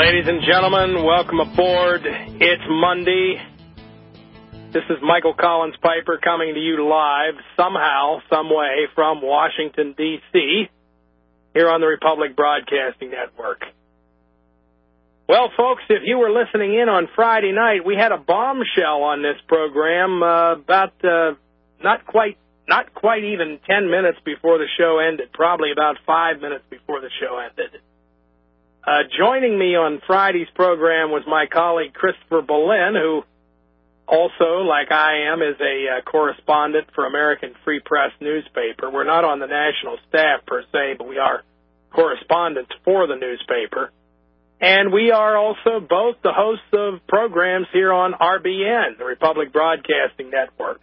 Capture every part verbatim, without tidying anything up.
Ladies and gentlemen, welcome aboard. It's Monday. This is Michael Collins Piper coming to you live, somehow, some way, from Washington, D C, here on the Republic Broadcasting Network. Well, folks, if you were listening in on Friday night, we had a bombshell on this program uh, about uh, not quite not quite even ten minutes before the show ended, probably about five minutes before the show ended. Uh, joining me on Friday's program was my colleague Christopher Boleyn, who also, like I am, is a uh, correspondent for American Free Press newspaper. We're not on the national staff per se, but we are correspondents for the newspaper. And we are also both the hosts of programs here on R B N, the Republic Broadcasting Network.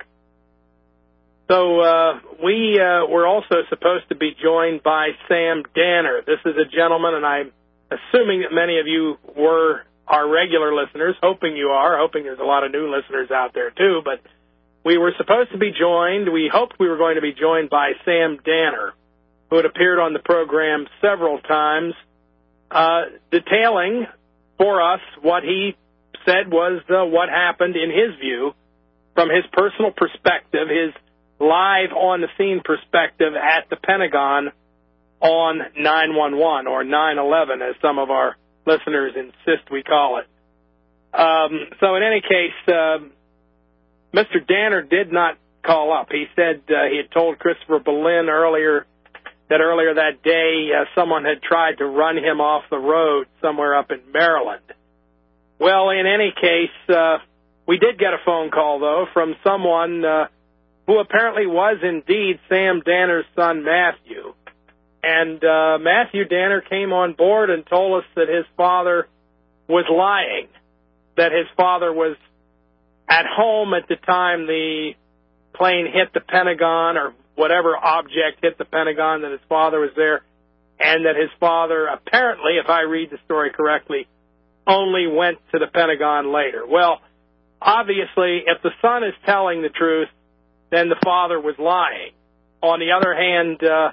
So uh, we uh, were also supposed to be joined by Sam Danner. This is a gentleman, and I'm assuming that many of you were our regular listeners, hoping you are, hoping there's a lot of new listeners out there too, but we were supposed to be joined, we hoped we were going to be joined by Sam Danner, who had appeared on the program several times, uh, detailing for us what he said was uh, what happened in his view from his personal perspective, his live on-the-scene perspective at the Pentagon on nine one one, or nine eleven, as some of our listeners insist we call it. Um, so in any case, uh, Mister Danner did not call up. He said uh, he had told Christopher Boleyn earlier that earlier that day uh, someone had tried to run him off the road somewhere up in Maryland. Well, in any case, uh, we did get a phone call, though, from someone uh, who apparently was indeed Sam Danner's son, Matthew. And uh, Matthew Danner came on board and told us that his father was lying, that his father was at home at the time the plane hit the Pentagon, or whatever object hit the Pentagon, that his father was there, and that his father apparently, if I read the story correctly, only went to the Pentagon later. Well, obviously, if the son is telling the truth, then the father was lying. On the other hand, uh,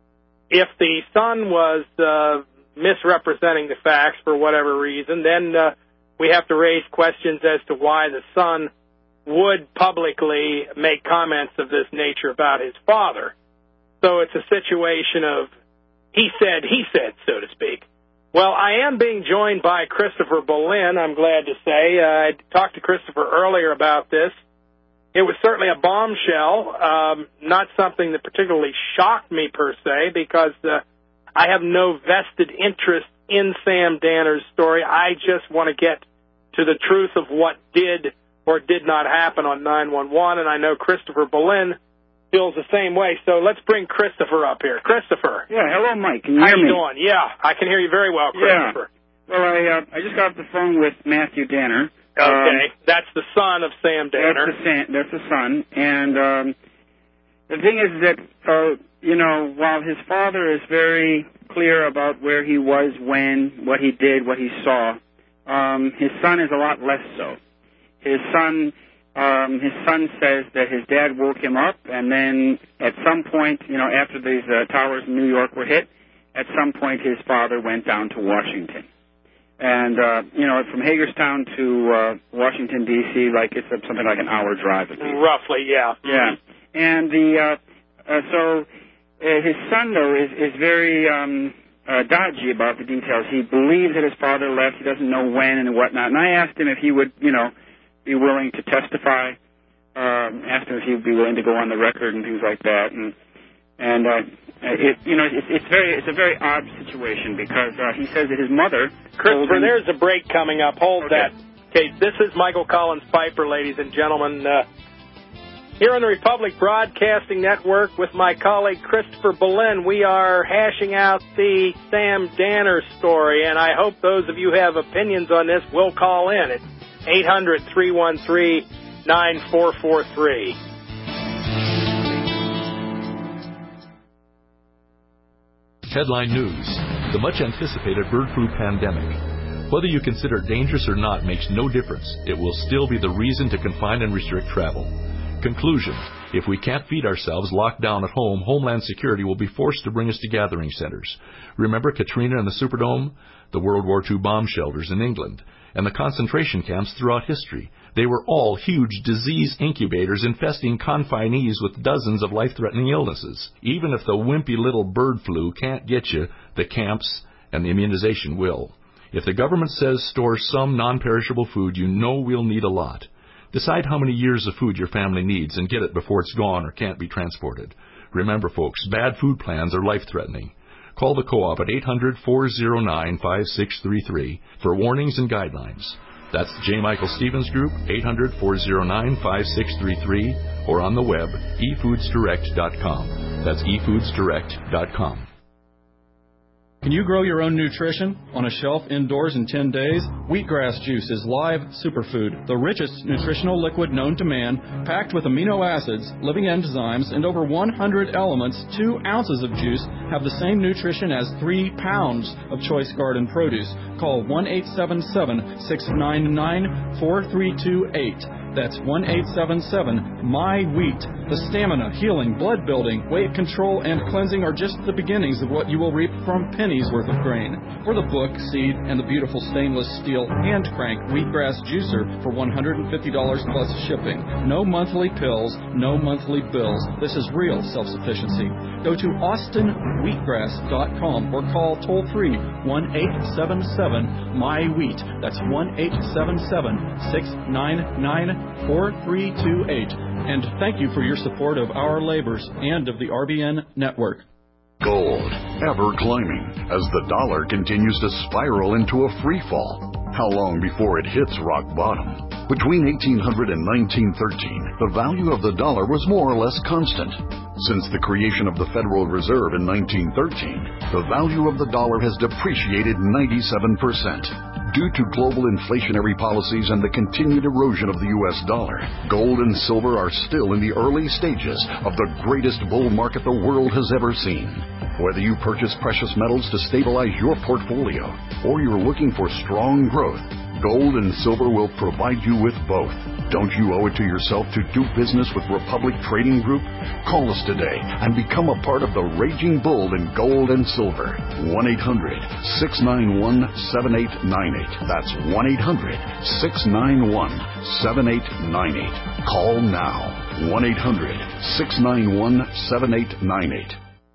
if the son was uh, misrepresenting the facts for whatever reason, then uh, we have to raise questions as to why the son would publicly make comments of this nature about his father. So it's a situation of he said, he said, so to speak. Well, I am being joined by Christopher Boleyn, I'm glad to say. Uh, I talked to Christopher earlier about this. It was certainly a bombshell, um, not something that particularly shocked me per se, because uh, I have no vested interest in Sam Danner's story. I just want to get to the truth of what did or did not happen on nine one one, and I know Christopher Boleyn feels the same way. So let's bring Christopher up here. Christopher. Yeah, hello, Mike. Can you How hear you me? doing? Yeah, I can hear you very well, Christopher. Yeah. Well, I uh, I just got off the phone with Matthew Danner. Okay, um, that's the son of Sam Danner. That's the, son, that's the son. And um, the thing is that, uh, you know, while his father is very clear about where he was, when, what he did, what he saw, um, his son is a lot less so. His son, um, his son says that his dad woke him up, and then at some point, you know, after these uh, towers in New York were hit, at some point his father went down to Washington. And, uh, you know, from Hagerstown to uh, Washington, D C, like it's something like an hour drive at least. Roughly, yeah. Yeah. And the, uh, uh, so uh, his son, though, is, is very um, uh, dodgy about the details. He believes that his father left. He doesn't know when and whatnot. And I asked him if he would, you know, be willing to testify. Um, asked him if he would be willing to go on the record and things like that. And, and uh, it, you know, it, it's very, it's a very odd situation because uh, he says that his mother. Christopher, there's a break coming up. Hold okay. that. Okay, this is Michael Collins Piper, ladies and gentlemen. Uh, here on the Republic Broadcasting Network with my colleague Christopher Boleyn, we are hashing out the Sam Danner story, and I hope those of you who have opinions on this will call in at eight hundred, three one three, nine four four three. Headline News. The much-anticipated bird flu pandemic. Whether you consider it dangerous or not makes no difference. It will still be the reason to confine and restrict travel. Conclusion. If we can't feed ourselves locked down at home, Homeland Security will be forced to bring us to gathering centers. Remember Katrina and the Superdome? The World War Two bomb shelters in England, and the concentration camps throughout history. They were all huge disease incubators infesting confinees with dozens of life-threatening illnesses. Even if the wimpy little bird flu can't get you, the camps and the immunization will. If the government says store some non-perishable food, you know we'll need a lot. Decide how many years of food your family needs and get it before it's gone or can't be transported. Remember, folks, bad food plans are life-threatening. Call the Co-op at eight hundred, four oh nine, five six three three for warnings and guidelines. That's the J. Michael Stevens Group, eight hundred, four oh nine, five six three three, or on the web, e foods direct dot com. That's e foods direct dot com. Can you grow your own nutrition on a shelf indoors in ten days? Wheatgrass juice is live superfood, the richest nutritional liquid known to man, packed with amino acids, living enzymes, and over one hundred elements. Two ounces of juice have the same nutrition as three pounds of choice garden produce. Call one eight seven seven, six nine nine, four three two eight. That's one eight seven seven, M Y wheat. The stamina, healing, blood building, weight control, and cleansing are just the beginnings of what you will reap from pennies worth of grain. Or the book, seed, and the beautiful stainless steel hand crank wheatgrass juicer for one hundred fifty dollars plus shipping. No monthly pills, no monthly bills. This is real self-sufficiency. Go to austin wheatgrass dot com or call toll free one eight seven seven, M Y wheat. That's one eight seven seven, six nine nine, four three two eight. And thank you for your support of our labors and of the R B N network. Gold, ever climbing as the dollar continues to spiral into a free fall. How long before it hits rock bottom? Between eighteen hundred and nineteen thirteen, the value of the dollar was more or less constant. Since the creation of the Federal Reserve in nineteen thirteen, the value of the dollar has depreciated ninety-seven percent. Due to global inflationary policies and the continued erosion of the U S dollar, gold and silver are still in the early stages of the greatest bull market the world has ever seen. Whether you purchase precious metals to stabilize your portfolio or you're looking for strong growth, gold and silver will provide you with both. Don't you owe it to yourself to do business with Republic Trading Group? Call us today and become a part of the raging bull in gold and silver. one eight hundred, six nine one, seven eight nine eight. That's one eight hundred, six nine one, seven eight nine eight. Call now. one eight hundred, six nine one, seven eight nine eight.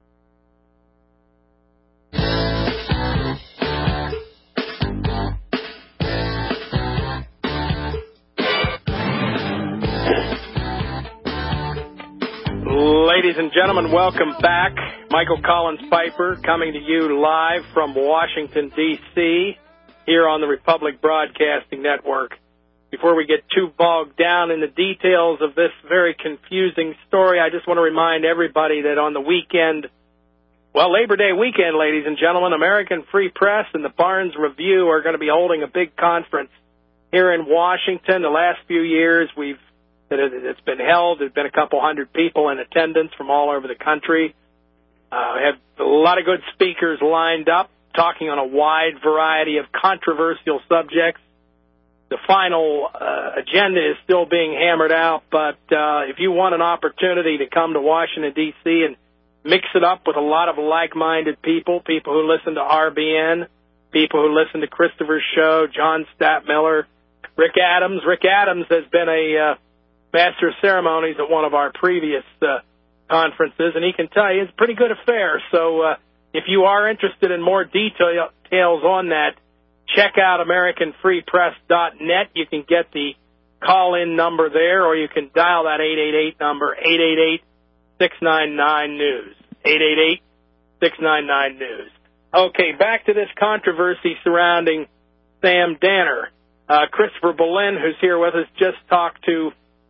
Ladies and gentlemen, welcome back. Michael Collins Piper coming to you live from Washington, D C, here on the Republic Broadcasting Network. Before we get too bogged down in the details of this very confusing story, I just want to remind everybody that on the weekend, well, Labor Day weekend, ladies and gentlemen, American Free Press and the Barnes Review are going to be holding a big conference here in Washington. The last few years, we've that it's been held. There's been a couple hundred people in attendance from all over the country. Uh, we have a lot of good speakers lined up, talking on a wide variety of controversial subjects. The final uh, agenda is still being hammered out, but uh, if you want an opportunity to come to Washington, D C and mix it up with a lot of like-minded people, people who listen to R B N, people who listen to Christopher's show, John Stattmiller, Rick Adams. Rick Adams has been a uh, master of ceremonies at one of our previous uh, conferences, and he can tell you it's a pretty good affair. So uh, if you are interested in more detail, details on that, check out American Free Press dot net. You can get the call-in number there, or you can dial that eight eight eight number, eight eight eight, six nine nine, news, eight eight eight, six nine nine, news. Okay, back to this controversy surrounding Sam Danner. Uh, Christopher Boleyn, who's here with us, just talked to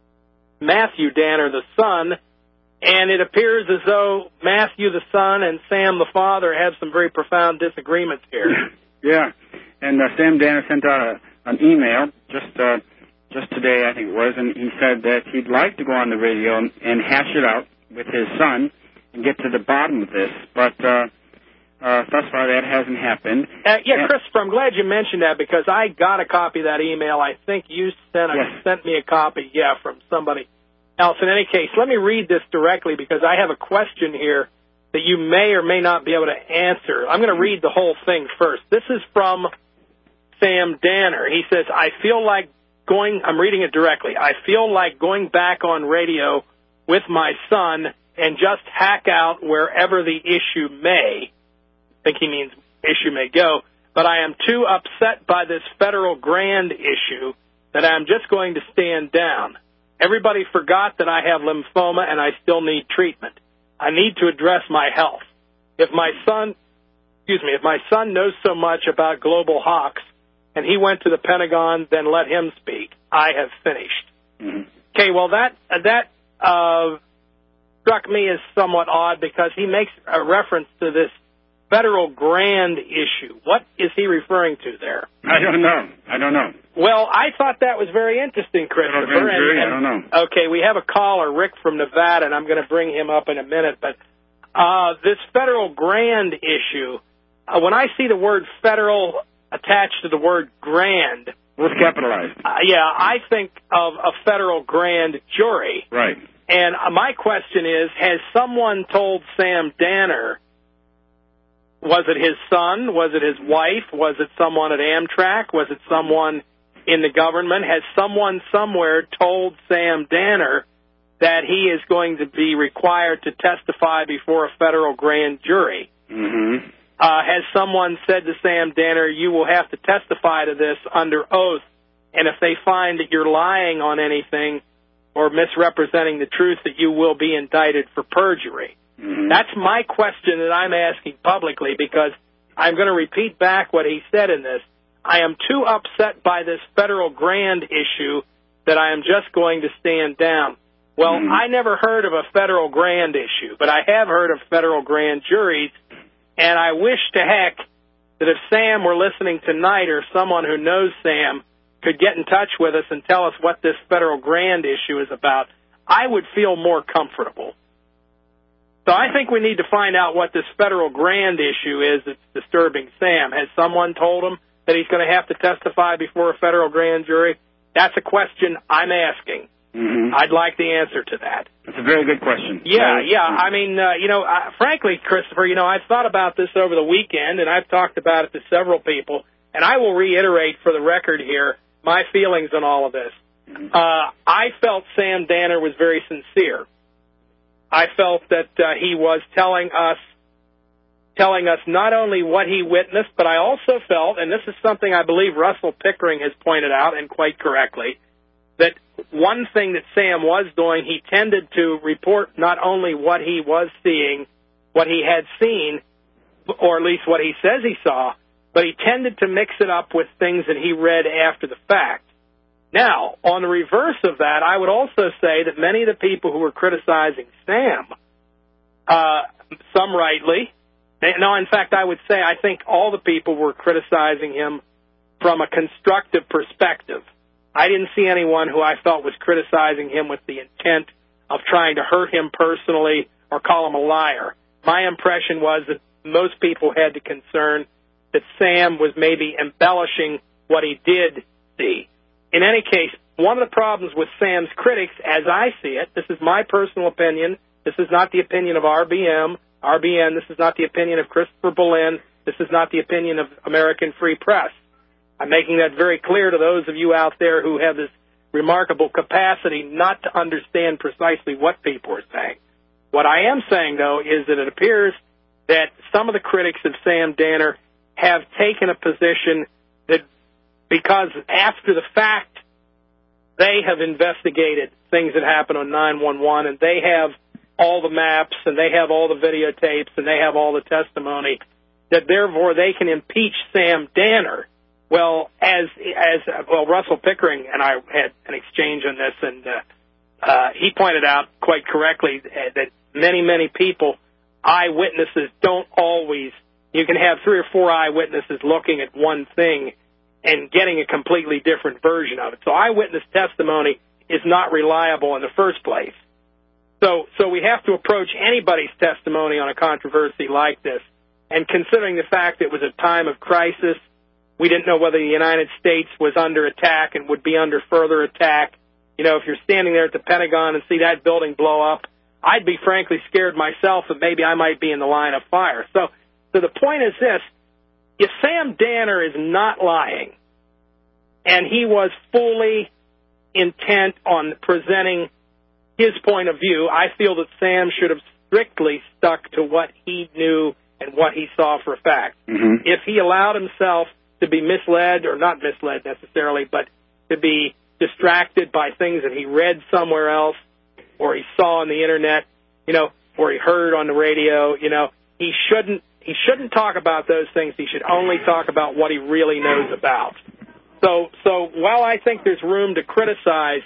Matthew Danner, the son, and it appears as though Matthew, the son, and Sam, the father, have some very profound disagreements here. Yeah, and uh, Sam Danner sent out a, an email just uh, just today, I think it was, and he said that he'd like to go on the radio and, and hash it out with his son and get to the bottom of this, but uh, uh, thus far that hasn't happened. Uh, yeah, and, Christopher, I'm glad you mentioned that because I got a copy of that email. I think you sent a, yes. sent me a copy, yeah, from somebody else. In any case, let me read this directly because I have a question here that you may or may not be able to answer. I'm going to read the whole thing first. This is from Sam Danner. He says, I feel like going, I'm reading it directly, I feel like going back on radio with my son and just hack out wherever the issue may, I think he means issue may go, but I am too upset by this federal grand issue that I'm just going to stand down. Everybody forgot that I have lymphoma and I still need treatment. I need to address my health. If my son, excuse me, if my son knows so much about global hawks and he went to the Pentagon, then let him speak. I have finished. Mm-hmm. Okay, well, that that uh, struck me as somewhat odd because he makes a reference to this federal grand issue. What is he referring to there? I don't know. I don't know. Well, I thought that was very interesting, Christopher. Federal grand jury? And, and, I don't know. Okay, we have a caller, Rick from Nevada, and I'm going to bring him up in a minute. But uh, this federal grand issue, uh, when I see the word federal attached to the word grand, was capitalized. Uh, yeah, I think of a federal grand jury. Right. And uh, my question is, has someone told Sam Danner, was it his son? Was it his wife? Was it someone at Amtrak? Was it someone in the government? Has someone somewhere told Sam Danner that he is going to be required to testify before a federal grand jury? Mm-hmm. Uh, has someone said to Sam Danner, you will have to testify to this under oath, and if they find that you're lying on anything or misrepresenting the truth, that you will be indicted for perjury? Mm-hmm. That's my question that I'm asking publicly, because I'm going to repeat back what he said in this. I am too upset by this federal grand issue that I am just going to stand down. Well, mm-hmm. I never heard of a federal grand issue, but I have heard of federal grand juries, and I wish to heck that if Sam were listening tonight or someone who knows Sam could get in touch with us and tell us what this federal grand issue is about, I would feel more comfortable. So I think we need to find out what this federal grand issue is that's disturbing Sam. Has someone told him that he's going to have to testify before a federal grand jury? That's a question I'm asking. Mm-hmm. I'd like the answer to that. That's a very good question. Yeah, yeah. I mean, uh, you know, uh, frankly, Christopher, you know, I've thought about this over the weekend, and I've talked about it to several people, and I will reiterate for the record here my feelings on all of this. Mm-hmm. Uh, I felt Sam Danner was very sincere. I felt that uh, he was telling us, telling us not only what he witnessed, but I also felt, and this is something I believe Russell Pickering has pointed out, and quite correctly, that one thing that Sam was doing, he tended to report not only what he was seeing, what he had seen, or at least what he says he saw, but he tended to mix it up with things that he read after the fact. Now, on the reverse of that, I would also say that many of the people who were criticizing Sam, uh, some rightly, no, in fact, I would say I think all the people were criticizing him from a constructive perspective. I didn't see anyone who I felt was criticizing him with the intent of trying to hurt him personally or call him a liar. My impression was that most people had the concern that Sam was maybe embellishing what he did see. In any case, one of the problems with Sam's critics, as I see it, this is my personal opinion, this is not the opinion of R B M, R B N, this is not the opinion of Christopher Berlin, this is not the opinion of American Free Press. I'm making that very clear to those of you out there who have this remarkable capacity not to understand precisely what people are saying. What I am saying, though, is that it appears that some of the critics of Sam Danner have taken a position that because after the fact they have investigated things that happened on nine one one and they have all the maps and they have all the videotapes and they have all the testimony, that therefore they can impeach Sam Danner. Well, as as well, Russell Pickering and I had an exchange on this, and uh, uh, he pointed out quite correctly that many, many people, eyewitnesses, don't always. You can have three or four eyewitnesses looking at one thing and getting a completely different version of it. So eyewitness testimony is not reliable in the first place. So, so we have to approach anybody's testimony on a controversy like this, and considering the fact it was a time of crisis. We didn't know whether the United States was under attack and would be under further attack. you know, if you're standing there at the Pentagon and see that building blow up, I'd be frankly scared myself that maybe I might be in the line of fire. So, so the point is this. If Sam Danner is not lying, and he was fully intent on presenting his point of view, I feel that Sam should have strictly stuck to what he knew and what he saw for a fact. Mm-hmm. If he allowed himself to be misled, or not misled necessarily, but to be distracted by things that he read somewhere else, or he saw on the Internet, you know, or he heard on the radio, you know, he shouldn't He shouldn't talk about those things. He should only talk about what he really knows about. So, so while I think there's room to criticize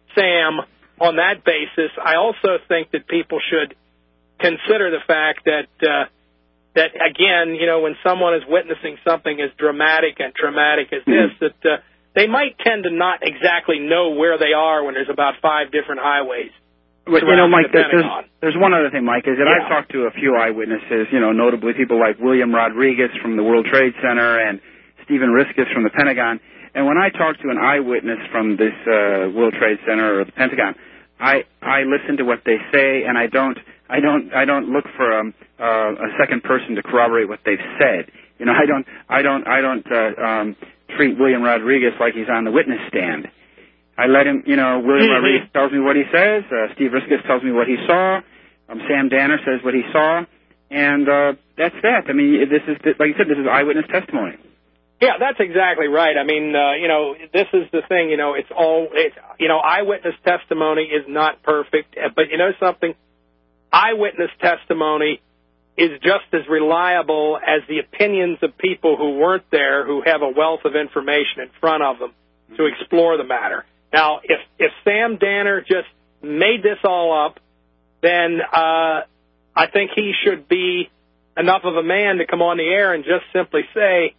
Sam on that basis, I also think that people should consider the fact that, uh, that again, you know, when someone is witnessing something as dramatic and traumatic as this, that uh, they might tend to not exactly know where they are when there's about five different highways. But, you know, Mike, the there's, there's one other thing, Mike, is that yeah. I've talked to a few eyewitnesses, you know, notably people like William Rodriguez from the World Trade Center and Stephen Riskus from the Pentagon. And when I talk to an eyewitness from this uh, World Trade Center or the Pentagon, I I listen to what they say, and I don't I don't I don't look for um, uh, a second person to corroborate what they've said. You know, I don't I don't I don't uh, um, treat William Rodriguez like he's on the witness stand. I let him, you know, William mm-hmm. Rodriguez tells me what he says. Uh, Steve Riskus tells me what he saw. Um, Sam Danner says what he saw. And uh, that's that. I mean, this is, like you said, this is eyewitness testimony. Yeah, that's exactly right. I mean, uh, you know, this is the thing, you know, it's all, it's, you know, eyewitness testimony is not perfect. But you know something? Eyewitness testimony is just as reliable as the opinions of people who weren't there, who have a wealth of information in front of them to explore the matter. Now, if, if Sam Danner just made this all up, then uh, I think he should be enough of a man to come on the air and just simply say,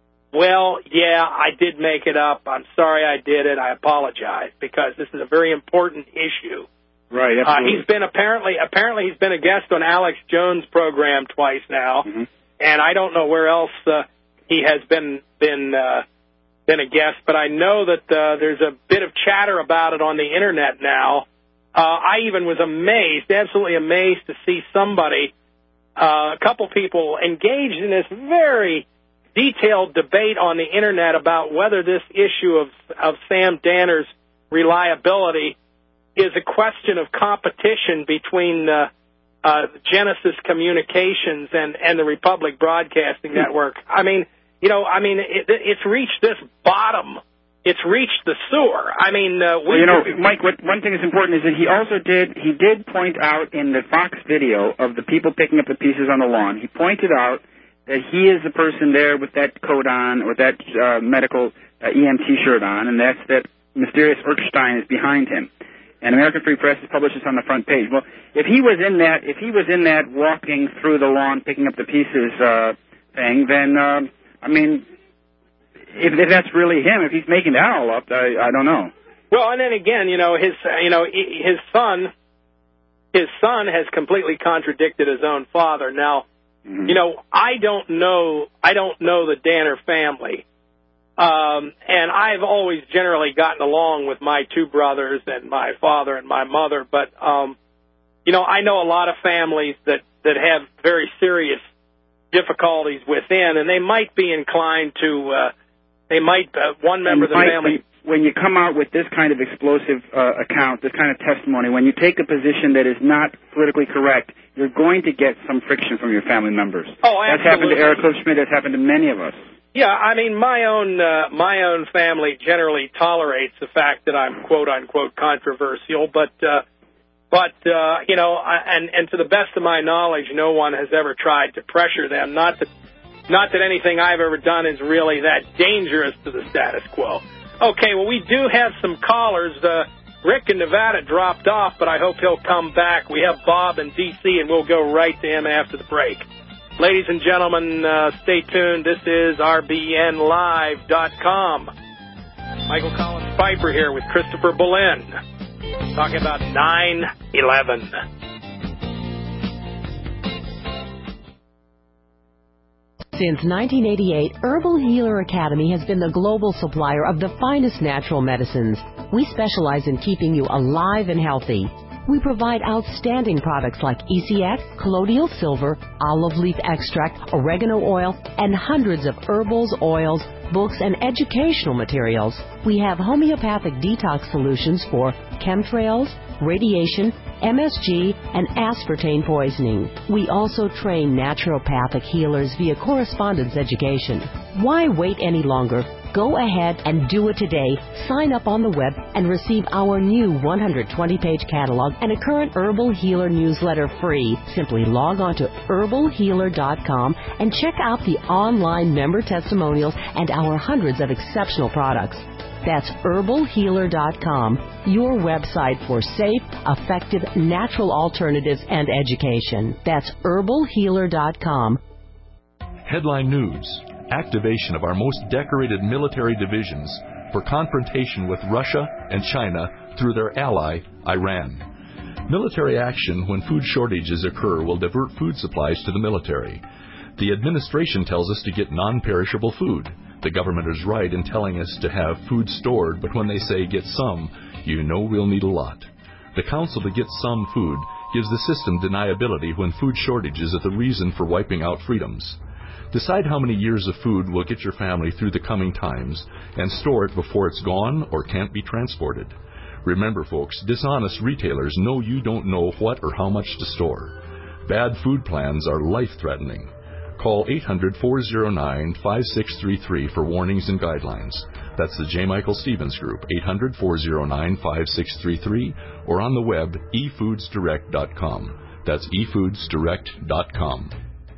well, yeah, I did make it up. I'm sorry I did it. I apologize, because this is a very important issue. Right, Uh, he's been apparently apparently he's been a guest on Alex Jones' program twice now, mm-hmm. and I don't know where else uh, he has been been uh, been a guest. But I know that uh, there's a bit of chatter about it on the Internet now. Uh, I even was amazed, absolutely amazed, to see somebody, uh, a couple people engaged in this very detailed debate on the Internet about whether this issue of of Sam Danner's reliability is a question of competition between uh, uh, Genesis Communications and, and the Republic Broadcasting Network. I mean, you know, I mean, it, it's reached this bottom. It's reached the sewer. I mean, uh, we. Well, you know, Mike. What, one thing that's important is that he also did. He did point out in the Fox video of the people picking up the pieces on the lawn. He pointed out that he is the person there with that coat on, or that uh, medical uh, E M T shirt on, and that's that mysterious Erkstein is behind him. And American Free Press has published this on the front page. Well, if he was in that, if he was in that walking through the lawn picking up the pieces uh, thing, then uh, I mean, if, if that's really him, if he's making that all up, I, I don't know. Well, and then again, you know, his, you know, his son, his son has completely contradicted his own father. Now, mm-hmm. you know, I don't know, I don't know the Danner family. Um, and I've always generally gotten along with my two brothers and my father and my mother. But, um, you know, I know a lot of families that, that have very serious difficulties within, and they might be inclined to, uh, they might, uh, one member of the Mike, family. When you come out with this kind of explosive uh, account, this kind of testimony, when you take a position that is not politically correct, you're going to get some friction from your family members. Oh, absolutely. That's happened to Eric Klipschmidt. That's happened to many of us. Yeah, I mean, my own uh, my own family generally tolerates the fact that I'm quote unquote controversial, but uh, but uh, you know, I, and and to the best of my knowledge, no one has ever tried to pressure them. Not that not that anything I've ever done is really that dangerous to the status quo. Okay, well, we do have some callers. Uh, Rick in Nevada dropped off, but I hope he'll come back. We have Bob in D C, and we'll go right to him after the break. Ladies and gentlemen, uh, stay tuned. This is R B N Live dot com. Michael Collins Piper here with Christopher Boleyn, talking about nine eleven. Since nineteen eighty-eight, Herbal Healer Academy has been the global supplier of the finest natural medicines. We specialize in keeping you alive and healthy. We provide outstanding products like E C X, colloidal silver, olive leaf extract, oregano oil, and hundreds of herbals, oils, books, and educational materials. We have homeopathic detox solutions for chemtrails, radiation, M S G, and aspartame poisoning. We also train naturopathic healers via correspondence education. Why wait any longer? Go ahead and do it today. Sign up on the web and receive our new one hundred twenty page catalog and a current Herbal Healer newsletter free. Simply log on to herbal healer dot com and check out the online member testimonials and our hundreds of exceptional products. That's herbal healer dot com, your website for safe, effective, natural alternatives and education. That's herbal healer dot com. Headline News. Activation of our most decorated military divisions for confrontation with Russia and China through their ally, Iran. Military action when food shortages occur will divert food supplies to the military. The administration tells us to get non-perishable food. The government is right in telling us to have food stored, but when they say get some, you know we'll need a lot. The counsel to get some food gives the system deniability when food shortages are the reason for wiping out freedoms. Decide how many years of food will get your family through the coming times and store it before it's gone or can't be transported. Remember, folks, dishonest retailers know you don't know what or how much to store. Bad food plans are life-threatening. Call eight hundred, four oh nine, five six three three for warnings and guidelines. That's the J. Michael Stevens Group, eight hundred, four oh nine, five six three three, or on the web, e foods direct dot com. That's e foods direct dot com.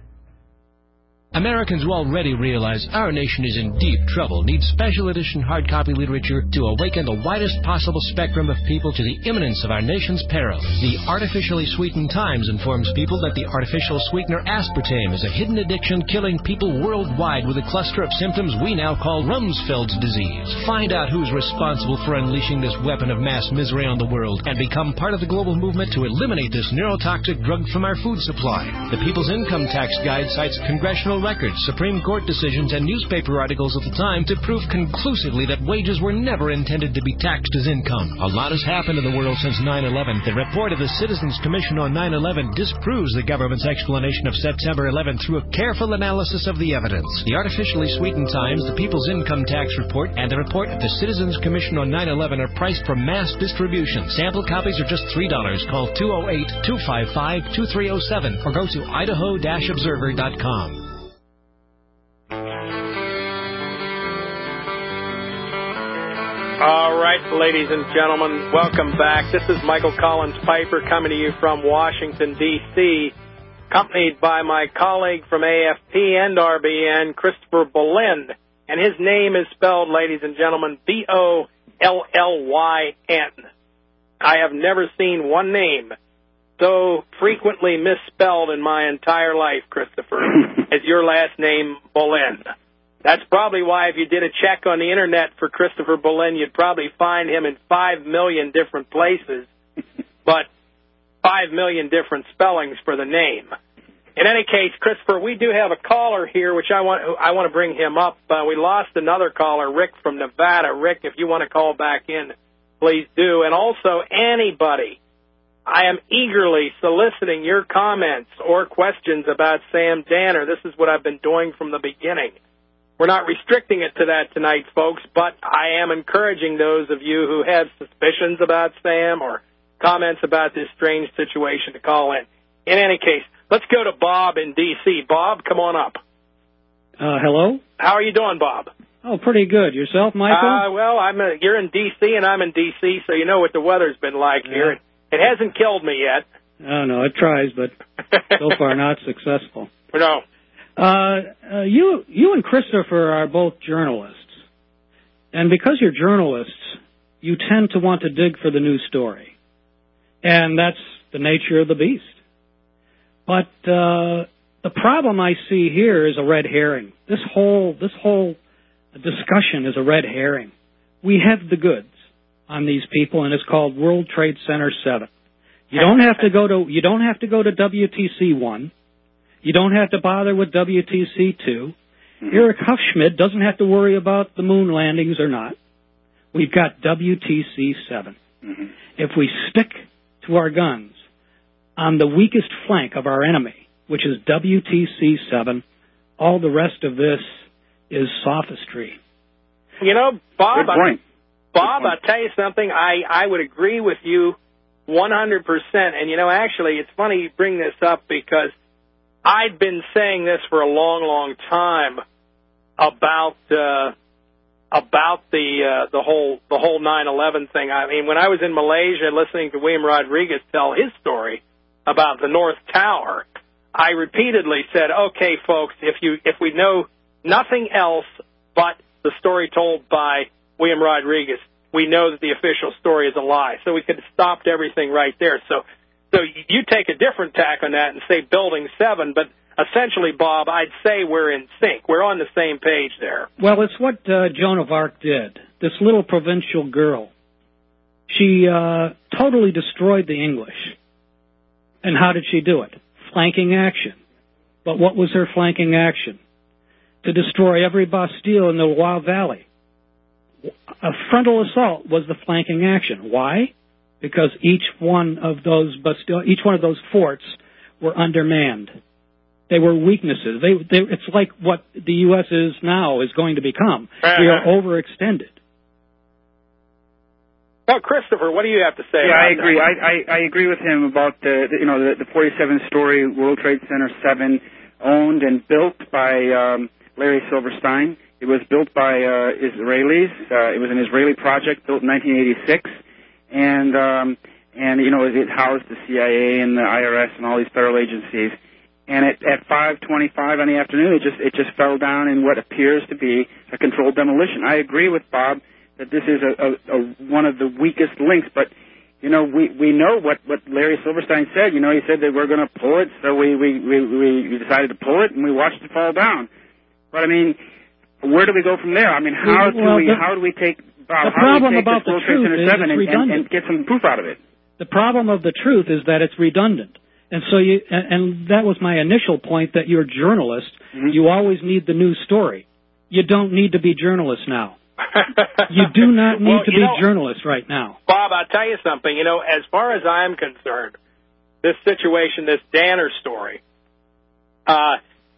Americans will already realize our nation is in deep trouble, needs special edition hard copy literature to awaken the widest possible spectrum of people to the imminence of our nation's peril. The Artificially Sweetened Times informs people that the artificial sweetener aspartame is a hidden addiction killing people worldwide with a cluster of symptoms we now call Rumsfeld's disease. Find out who's responsible for unleashing this weapon of mass misery on the world and become part of the global movement to eliminate this neurotoxic drug from our food supply. The People's Income Tax Guide cites congressional records, Supreme Court decisions, and newspaper articles of the time to prove conclusively that wages were never intended to be taxed as income. A lot has happened in the world since nine eleven. The report of the Citizens Commission on nine eleven disproves the government's explanation of September eleventh through a careful analysis of the evidence. The Artificially Sweetened Times, the People's Income Tax Report, and the report of the Citizens Commission on nine eleven are priced for mass distribution. Sample copies are just three dollars. Call two oh eight, two five five, two three oh seven or go to idaho dash observer dot com. All right, ladies and gentlemen, welcome back. This is Michael Collins Piper coming to you from Washington, D C, accompanied by my colleague from A F P and R B N, Christopher Bollyn. And his name is spelled, ladies and gentlemen, B O L L Y N. I have never seen one name so frequently misspelled in my entire life, Christopher, as your last name, Bollyn. That's probably why if you did a check on the Internet for Christopher Bollyn, you'd probably find him in five million different places, but five million different spellings for the name. In any case, Christopher, we do have a caller here, which I want I want to bring him up. Uh, we lost another caller, Rick from Nevada. Rick, if you want to call back in, please do. And also, anybody, I am eagerly soliciting your comments or questions about Sam Danner. This is what I've been doing from the beginning. We're not restricting it to that tonight, folks, but I am encouraging those of you who have suspicions about Sam or comments about this strange situation to call in. In any case, let's go to Bob in D C Bob, come on up. Uh, hello? How are you doing, Bob? Oh, pretty good. Yourself, Michael? Uh, well, I'm a, you're in D C and I'm in D C, so you know what the weather's been like yeah. here. It hasn't killed me yet. Oh, no, it tries, but so far not successful. No. Uh, uh, you, you and Christopher are both journalists. And because you're journalists, you tend to want to dig for the news story. And that's the nature of the beast. But uh, the problem I see here is a red herring. This whole this whole discussion is a red herring. We have the goods on these people, and it's called World Trade Center seven. You don't have to go to you don't have to go to W T C one. You don't have to bother with W T C two. Mm-hmm. Eric Hufschmidt doesn't have to worry about the moon landings or not. we've got W T C seven. Mm-hmm. If we stick to our guns on the weakest flank of our enemy, which is W T C seven, all the rest of this is sophistry. You know, Bob, Good point. I, Bob, I'll tell you something. I, I would agree with you one hundred percent. And, you know, actually, it's funny you bring this up because I'd been saying this for a long, long time about uh, about the uh, the whole the whole nine eleven thing. I mean, when I was in Malaysia listening to William Rodriguez tell his story about the North Tower, I repeatedly said, "Okay, folks, if you if we know nothing else but the story told by William Rodriguez, we know that the official story is a lie." So we could have stopped everything right there. So, so you take a different tack on that and say Building seven, but essentially, Bob, I'd say we're in sync. We're on the same page there. Well, it's what uh, Joan of Arc did. This little provincial girl, she uh, totally destroyed the English. And how did she do it? Flanking action. But what was her flanking action? To destroy every Bastille in the Loire Valley. A frontal assault was the flanking action. Why? Because each one of those Bastille, each one of those forts were undermanned. They were weaknesses. They, they, it's like what the U S is now is going to become. Uh-huh. We are overextended. Well, Christopher, what do you have to say? Yeah, about I agree. that? I, I I agree with him about the, the you know the, the forty-seven story World Trade Center seven, owned and built by um, Larry Silverstein. It was built by uh, Israelis. Uh, it was an Israeli project built in nineteen eighty-six, and um, and you know it housed the C I A and the I R S and all these federal agencies. And at, at five twenty-five in the afternoon, it just it just fell down in what appears to be a controlled demolition. I agree with Bob that this is a, a, a one of the weakest links, but you know we, we know what, what Larry Silverstein said. You know he said that we're going to pull it, so we, we we we decided to pull it, and we watched it fall down. But I mean, where do we go from there? I mean, how do well, we the, how do we take Bob, the how problem do we take about this World the Trade truth Center is seven it's and, and, redundant. and get some proof out of it? The problem of the truth is that it's redundant. And so you, and that was my initial point, that you're a journalist. Mm-hmm. You always need the news story. You don't need to be journalists now. You do not need well, to be know, journalists right now. Bob, I'll tell you something. You know, as far as I'm concerned, this situation, this Danner story, uh,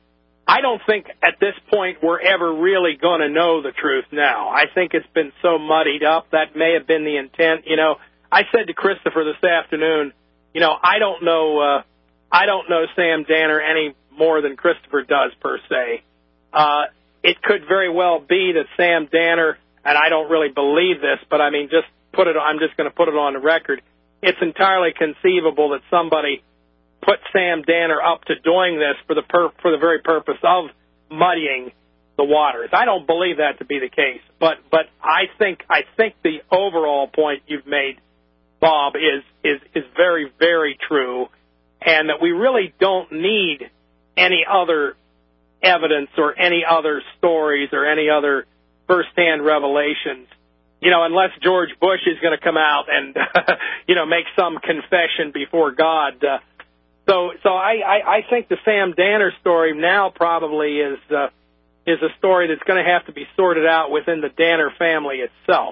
I don't think at this point we're ever really going to know the truth now. I think it's been so muddied up. That may have been the intent. You know, I said to Christopher this afternoon, you know, I don't know, uh, I don't know Sam Danner any more than Christopher does per se. Uh, it could very well be that Sam Danner, and I don't really believe this, but I mean, just put it, I'm just going to put it on the record. It's entirely conceivable that somebody put Sam Danner up to doing this for the per, for the very purpose of muddying the waters. I don't believe that to be the case, but, but I think, I think the overall point you've made, Bob, is, is, is very, very true, and that we really don't need any other evidence or any other stories or any other first-hand revelations, you know, unless George Bush is going to come out and, you know, make some confession before God. Uh, so so I, I, I think the Sam Danner story now probably is, uh, is a story that's going to have to be sorted out within the Danner family itself.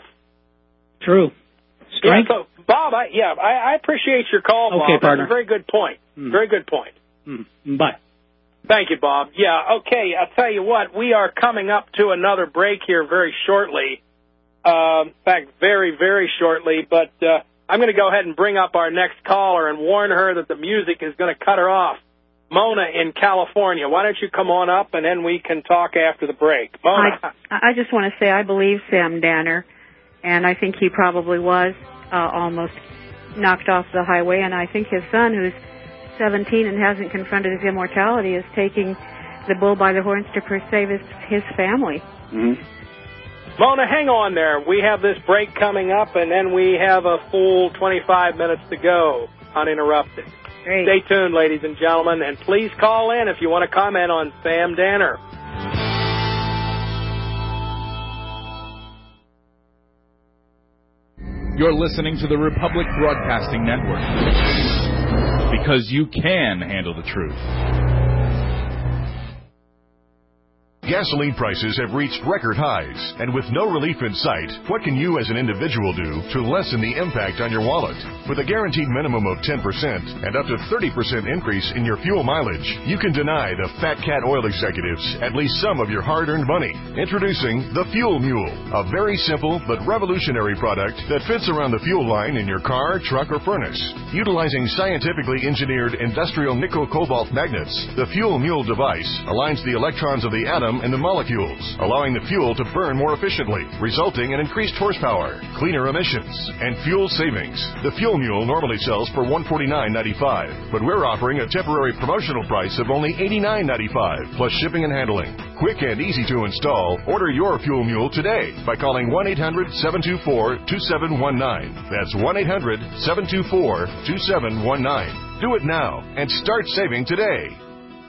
True. Strength. Yeah, so, Bob, I, yeah, I, I appreciate your call, Bob. Okay, partner. That's a very good point. Mm. Very good point. Mm. Bye. Thank you, Bob. Yeah, okay, I'll tell you what, we are coming up to another break here very shortly. Uh, in fact, very, very shortly. But uh, I'm going to go ahead and bring up our next caller and warn her that the music is going to cut her off. Mona in California. Why don't you come on up, and then we can talk after the break. Mona. I, I just want to say I believe Sam Danner. And I think he probably was uh, almost knocked off the highway. And I think his son, who's seventeen and hasn't confronted his immortality, is taking the bull by the horns to save his, his family. Mm-hmm. Mona, hang on there. We have this break coming up, and then we have a full twenty-five minutes to go, uninterrupted. Great. Stay tuned, ladies and gentlemen, and please call in if you want to comment on Sam Danner. You're listening to the Republic Broadcasting Network, because you can handle the truth. Gasoline prices have reached record highs, and with no relief in sight, what can you as an individual do to lessen the impact on your wallet? With a guaranteed minimum of ten percent and up to thirty percent increase in your fuel mileage, you can deny the Fat Cat oil executives at least some of your hard-earned money. Introducing the Fuel Mule, a very simple but revolutionary product that fits around the fuel line in your car, truck, or furnace. Utilizing scientifically engineered industrial nickel-cobalt magnets, the Fuel Mule device aligns the electrons of the atom and the molecules, allowing the fuel to burn more efficiently, resulting in increased horsepower, cleaner emissions, and fuel savings. The Fuel Mule normally sells for one hundred forty-nine dollars and ninety-five cents, but we're offering a temporary promotional price of only eighty-nine dollars and ninety-five cents, plus shipping and handling. Quick and easy to install. Order your Fuel Mule today by calling one eight hundred seven two four two seven one nine. That's one eight hundred seven two four two seven one nine. Do it now and start saving today.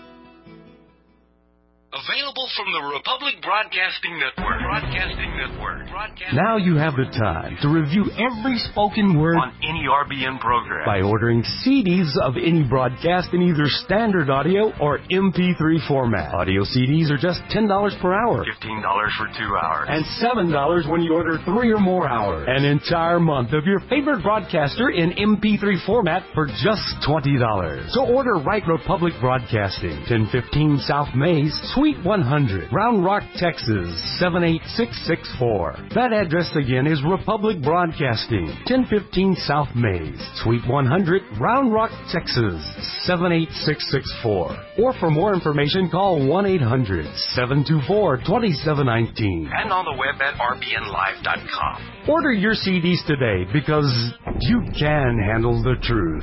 Available from the Republic Broadcasting Network. Broadcasting Network. Broadcasting Now you have the time to review every spoken word on any R B N program by ordering C Ds of any broadcast in either standard audio or M P three format. Audio C Ds are just ten dollars per hour. fifteen dollars for two hours. And seven dollars when you order three or more hours. An entire month of your favorite broadcaster in M P three format for just twenty dollars. So order right Republic Broadcasting, ten fifteen South Mays, Suite one hundred, Round Rock, Texas, seven eight six six four. That address again is Republic Broadcasting, ten fifteen South Mays, Suite one hundred, Round Rock, Texas, seven eight six six four. Or for more information, call one eight hundred seven two four two seven one nine. And on the web at r b n live dot com. Order your C Ds today because you can handle the truth.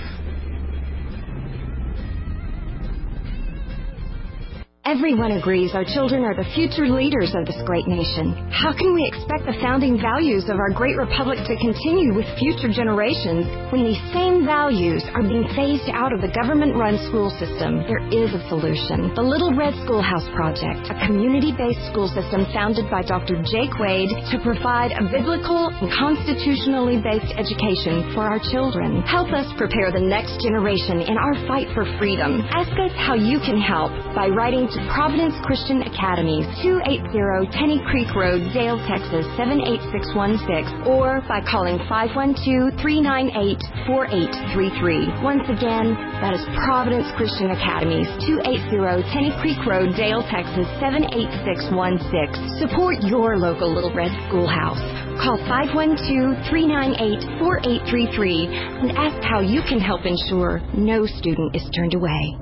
Everyone agrees our children are the future leaders of this great nation. How can we expect the founding values of our great republic to continue with future generations when these same values are being phased out of the government-run school system? There is a solution. The Little Red Schoolhouse Project, a community-based school system founded by Doctor Jake Wade to provide a biblical and constitutionally based education for our children. Help us prepare the next generation in our fight for freedom. Ask us how you can help by writing to Providence Christian Academy, two eighty Tenny Creek Road, Dale, Texas, seven eight six one six, or by calling five one two, three nine eight, four eight three three. Once again, that is Providence Christian Academy, two eighty Tenny Creek Road, Dale, Texas, seven eight six one six. Support your local Little Red Schoolhouse. Call five one two, three nine eight, four eight three three and ask how you can help ensure no student is turned away.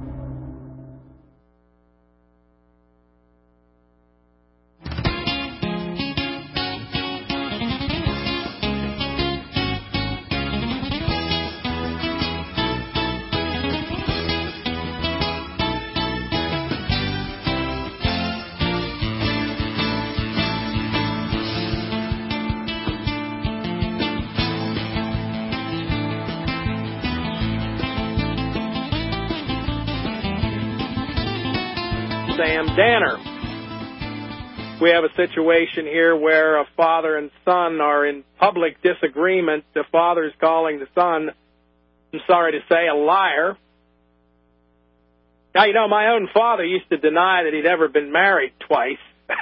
Sam Danner. We have a situation here where a father and son are in public disagreement. The father's calling the son, I'm sorry to say, a liar. Now, you know, my own father used to deny that he'd ever been married twice.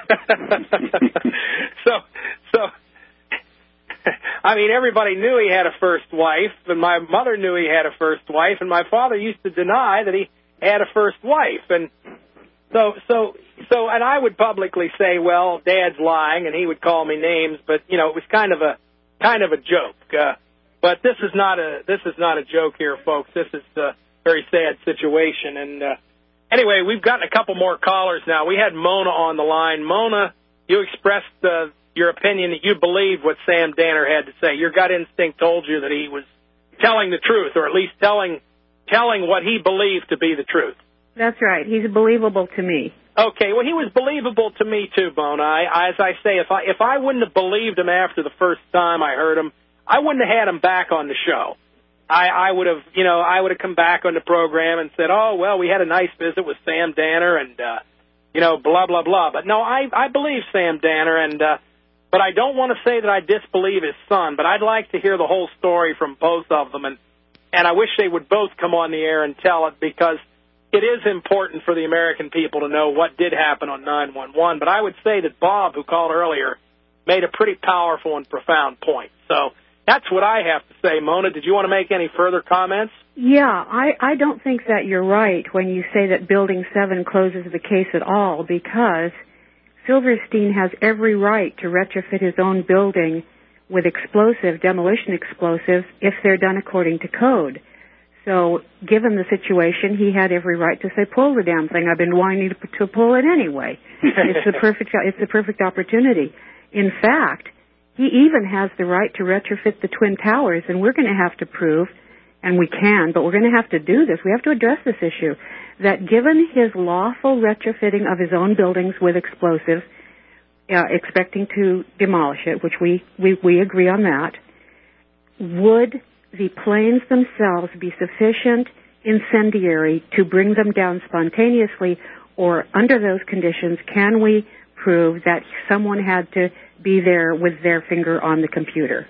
so, so, I mean, everybody knew he had a first wife, and my mother knew he had a first wife, and my father used to deny that he had a first wife. And So, so, so, and I would publicly say, well, Dad's lying, and he would call me names, but, you know, it was kind of a, kind of a joke. Uh, but this is not a, this is not a joke here, folks. This is a very sad situation. And, uh, anyway, we've gotten a couple more callers now. We had Mona on the line. Mona, you expressed, uh, your opinion that you believed what Sam Danner had to say. Your gut instinct told you that he was telling the truth, or at least telling, telling what he believed to be the truth. That's right. He's believable to me. Okay, well, he was believable to me too, Bona. I, as I say, if I if I wouldn't have believed him after the first time I heard him, I wouldn't have had him back on the show. I, I would have, you know, I would have come back on the program and said, oh, well, we had a nice visit with Sam Danner and, uh, you know, blah, blah, blah. But no, I, I believe Sam Danner, and uh, but I don't want to say that I disbelieve his son, but I'd like to hear the whole story from both of them, and, and I wish they would both come on the air and tell it, because it is important for the American people to know what did happen on nine one one. But I would say that Bob, who called earlier, made a pretty powerful and profound point. So that's what I have to say. Mona, did you want to make any further comments? Yeah, I, I don't think that you're right when you say that Building seven closes the case at all, because Silverstein has every right to retrofit his own building with explosive, demolition explosives, if they're done according to code. So, given the situation, he had every right to say, pull the damn thing. I've been wanting to, to pull it anyway. It's the perfect, it's the perfect opportunity. In fact, he even has the right to retrofit the Twin Towers, and we're going to have to prove, and we can, but we're going to have to do this. We have to address this issue, that given his lawful retrofitting of his own buildings with explosives, uh, expecting to demolish it, which we, we, we agree on that, would the planes themselves be sufficient incendiary to bring them down spontaneously, or under those conditions, can we prove that someone had to be there with their finger on the computer?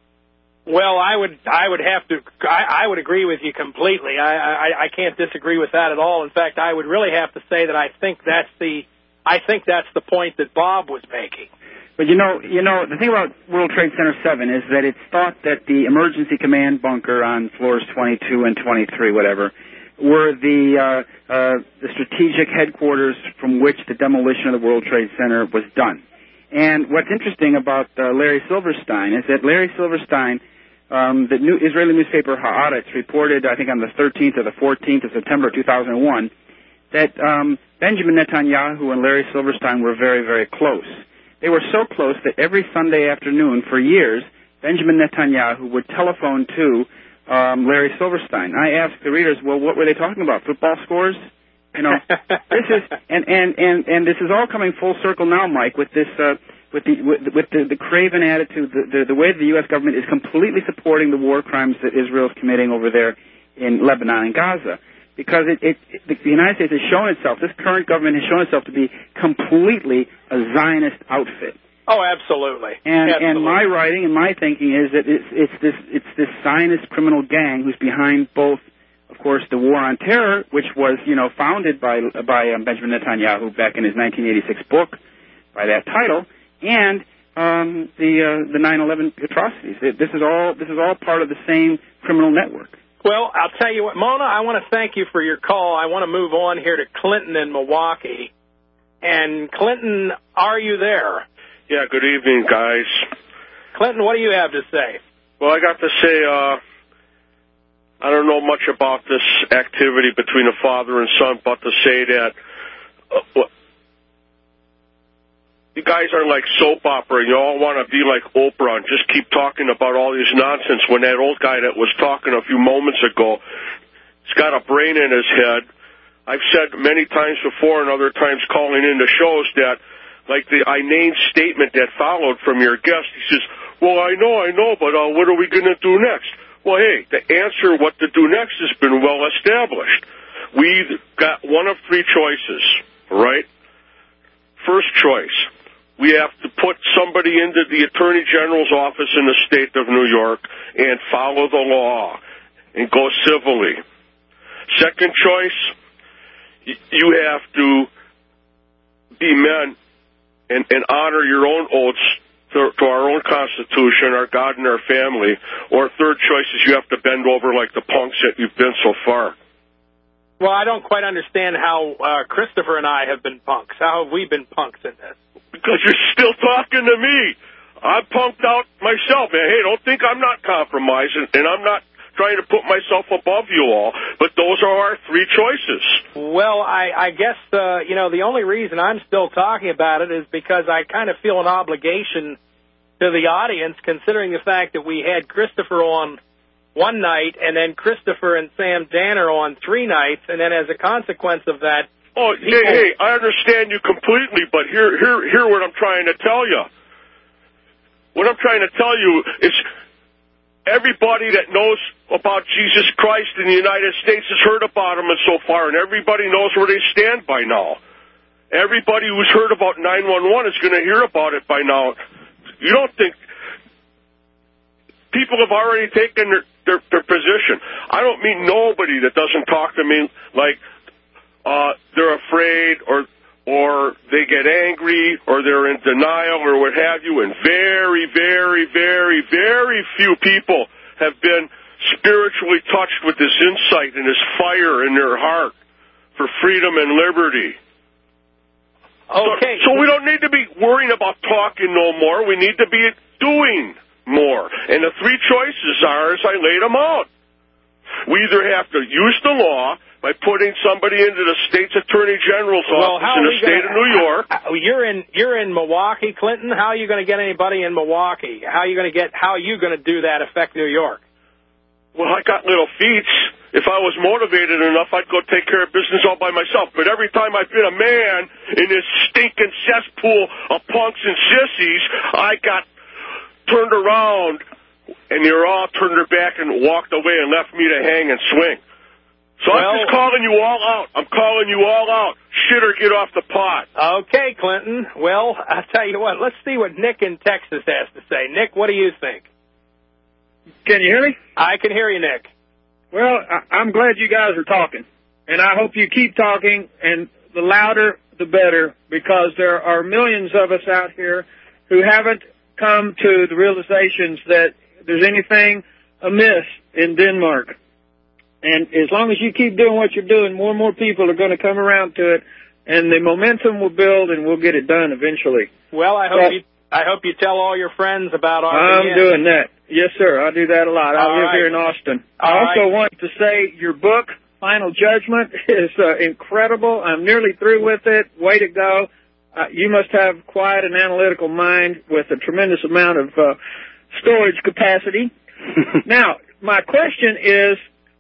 Well, I would I would have to I, I would agree with you completely. I, I I can't disagree with that at all. In fact, I would really have to say that I think that's the I think that's the point that Bob was making. But you know, you know, the thing about World Trade Center seven is that it's thought that the emergency command bunker on floors twenty-two and twenty-three, whatever, were the uh, uh, the strategic headquarters from which the demolition of the World Trade Center was done. And what's interesting about uh, Larry Silverstein is that Larry Silverstein, um, the new Israeli newspaper Haaretz reported, I think on the thirteenth or the fourteenth of September two thousand one, that um, Benjamin Netanyahu and Larry Silverstein were very, very close. They were so close that every Sunday afternoon for years, Benjamin Netanyahu would telephone to um, Larry Silverstein. I asked the readers, well, what were they talking about? Football scores? You know, this is and, and, and, and this is all coming full circle now, Mike, with this uh, with the with, with the, the craven attitude, the, the, the way the U S government is completely supporting the war crimes that Israel is committing over there in Lebanon and Gaza. Because it, it, it, the United States has shown itself, this current government has shown itself to be completely a Zionist outfit. Oh, absolutely. And absolutely. and my writing and my thinking is that it's it's this it's this Zionist criminal gang who's behind both, of course, the war on terror, which was you know founded by by um, Benjamin Netanyahu back in his nineteen eighty-six book by that title, and um, the uh, the nine eleven atrocities. This is all this is all part of the same criminal network. Well, I'll tell you what, Mona, I want to thank you for your call. I want to move on here to Clinton in Milwaukee. And Clinton, are you there? Yeah, good evening, guys. Clinton, what do you have to say? Well, I got to say, uh, I don't know much about this activity between a father and son, but to say that uh, well, you guys are like soap opera. You all want to be like Oprah and just keep talking about all this nonsense when that old guy that was talking a few moments ago, he's got a brain in his head. I've said many times before and other times calling into shows that, like the I named statement that followed from your guest, he says, well, I know, I know, but uh, what are we going to do next? Well, hey, the answer what to do next has been well established. We've got one of three choices, right? First choice. We have to put somebody into the Attorney General's office in the state of New York and follow the law and go civilly. Second choice, you have to be men and, and honor your own oaths to, to our own Constitution, our God, and our family. Or third choice is you have to bend over like the punks that you've been so far. Well, I don't quite understand how uh, Christopher and I have been punks. How have we been punks in this? Because you're still talking to me. I'm punked out myself. And, hey, don't think I'm not compromising, and I'm not trying to put myself above you all, but those are our three choices. Well, I, I guess, uh, you know, the only reason I'm still talking about it is because I kind of feel an obligation to the audience, considering the fact that we had Christopher on one night, and then Christopher and Sam Danner on three nights, and then as a consequence of that... Oh, people... hey, hey, I understand you completely, but here, here, here what I'm trying to tell you. What I'm trying to tell you is everybody that knows about Jesus Christ in the United States has heard about him so far, and everybody knows where they stand by now. Everybody who's heard about nine one one is going to hear about it by now. You don't think... People have already taken their, their, their position. I don't mean nobody that doesn't talk to me like uh, they're afraid, or or they get angry, or they're in denial, or what have you, and very, very, very, very few people have been spiritually touched with this insight and this fire in their heart for freedom and liberty. Okay. So, so we don't need to be worrying about talking no more. We need to be doing more. And the three choices are, as I laid them out. We either have to use the law by putting somebody into the state's attorney general's well, office in the state gonna, of New York. How, you're in you're in Milwaukee, Clinton. How are you going to get anybody in Milwaukee? How are you going to get? How are you going to do that affect New York? Well, I got little feet. If I was motivated enough, I'd go take care of business all by myself. But every time I've been a man in this stinking cesspool of punks and sissies, I got turned around, and they're all turned their back and walked away and left me to hang and swing. So well, I'm just calling you all out. I'm calling you all out. Shit or get off the pot. Okay, Clinton. Well, I'll tell you what. Let's see what Nick in Texas has to say. Nick, what do you think? Can you hear me? I can hear you, Nick. Well, I- I'm glad you guys are talking, and I hope you keep talking, and the louder, the better, because there are millions of us out here who haven't come to the realizations that there's anything amiss in Denmark. And as long as you keep doing what you're doing, more and more people are going to come around to it, and the momentum will build, and we'll get it done eventually. Well, I hope but, you I hope you tell all your friends about R B N. I'm doing that. Yes, sir. I do that a lot. I all live right. here in Austin. All I also right. want to say your book, Final Judgment, is uh, incredible. I'm nearly through with it. Way to go. Uh, you must have quite an analytical mind with a tremendous amount of uh, storage capacity. Now, my question is,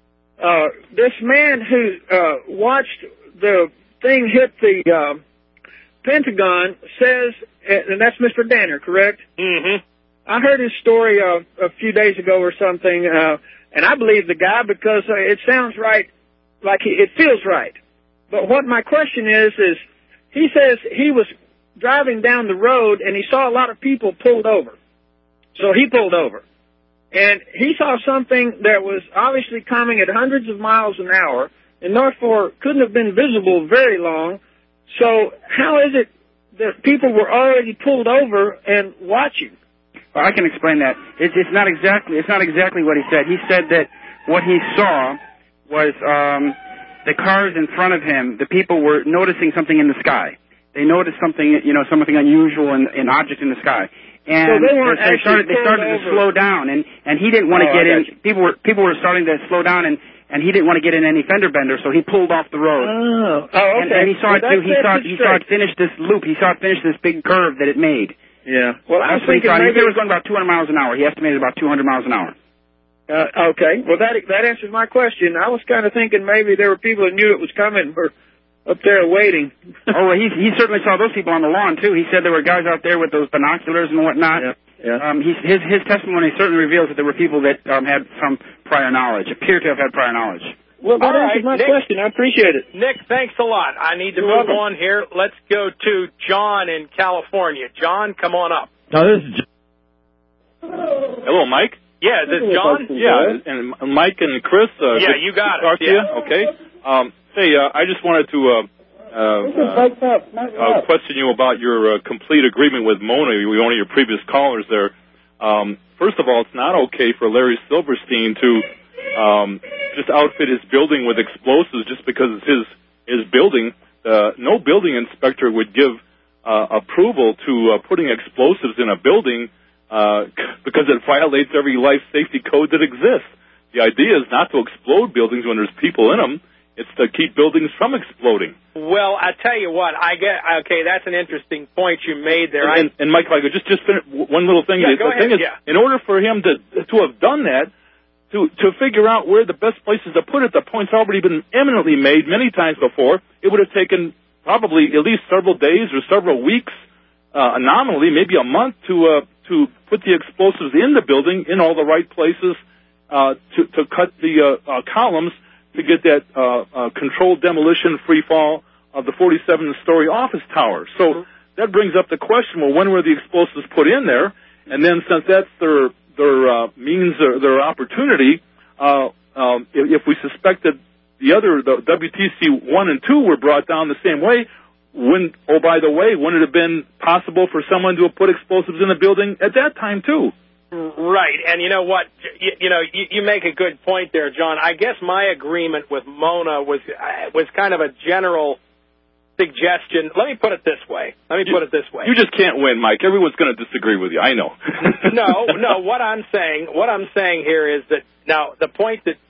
uh, this man who uh, watched the thing hit the uh, Pentagon says, and that's Mister Danner, correct? Mm-hmm. I heard his story uh, a few days ago or something, uh, and I believe the guy because uh, it sounds right, like he, it feels right. But what my question is, is he says he was driving down the road and he saw a lot of people pulled over. So he pulled over. And he saw something that was obviously coming at hundreds of miles an hour and therefore couldn't have been visible very long. So how is it that people were already pulled over and watching? Well, I can explain that. It's, it's not exactly it's not exactly what he said. He said that what he saw was um, the cars in front of him. The people were noticing something in the sky. They noticed something, you know, something unusual in an object in the sky. And so they, weren't they started, they started to over. slow down, and, and he didn't want to oh, get in. You. People were people were starting to slow down, and, and he didn't want to get in any fender bender, so he pulled off the road. Oh, oh okay. And, and he saw well, it too. He saw it, he saw it finish this loop. He saw it finish this big curve that it made. Yeah. Well, I was That's thinking he, maybe he said it was going about two hundred miles an hour. He estimated about two hundred miles an hour. Uh, okay. Well, that that answers my question. I was kind of thinking maybe there were people who knew it was coming or up there waiting. Oh, well, he he certainly saw those people on the lawn too. He said there were guys out there with those binoculars and whatnot. Yeah. Yeah. Um, he, his his testimony certainly reveals that there were people that um, had some prior knowledge, appear to have had prior knowledge. Well, that All answers right, my Nick, question. I appreciate it. Nick, thanks a lot. I need to You're move welcome. on here. Let's go to John in California. John, come on up. No, this is John. Hello, Mike. Yeah, is this John? Yeah, and Mike and Chris. Uh, yeah, good you got to talk it. To yeah. you. Okay. Um, hey, uh, I just wanted to uh, uh, uh, uh, question you about your uh, complete agreement with Mona, one of your previous callers there. Um, first of all, it's not okay for Larry Silverstein to um, just outfit his building with explosives just because it's his his building. Uh, no building inspector would give uh, approval to uh, putting explosives in a building uh, because it violates every life safety code that exists. The idea is not to explode buildings when there's people in them. It's to keep buildings from exploding. Well, I tell you what, I get okay. That's an interesting point you made there. And, and, and Mike, Mike, just just finish, one little thing. Yeah, the go the thing ahead, is, yeah. in order for him to to have done that, to to figure out where the best places to put it, the point's already been eminently made many times before. It would have taken probably at least several days or several weeks, uh, nominally, maybe a month, to uh, to put the explosives in the building in all the right places, uh, to to cut the uh, uh, columns, to get that uh, uh, controlled demolition free fall of the forty-seven story office tower. So mm-hmm. that brings up the question, well, when were the explosives put in there? And then since that's their their uh, means or their opportunity, uh, um, if, if we suspect that the other, the W T C one and two were brought down the same way, wouldn't, oh, by the way, wouldn't it have been possible for someone to have put explosives in the building at that time, too? Right, and you know what? You, you know, you, you make a good point there, John. I guess my agreement with Mona was uh, was kind of a general suggestion. Let me put it this way. Let me you, put it this way. You just can't win, Mike. Everyone's going to disagree with you. I know. no, no. What I'm saying, what I'm saying here is that now the point that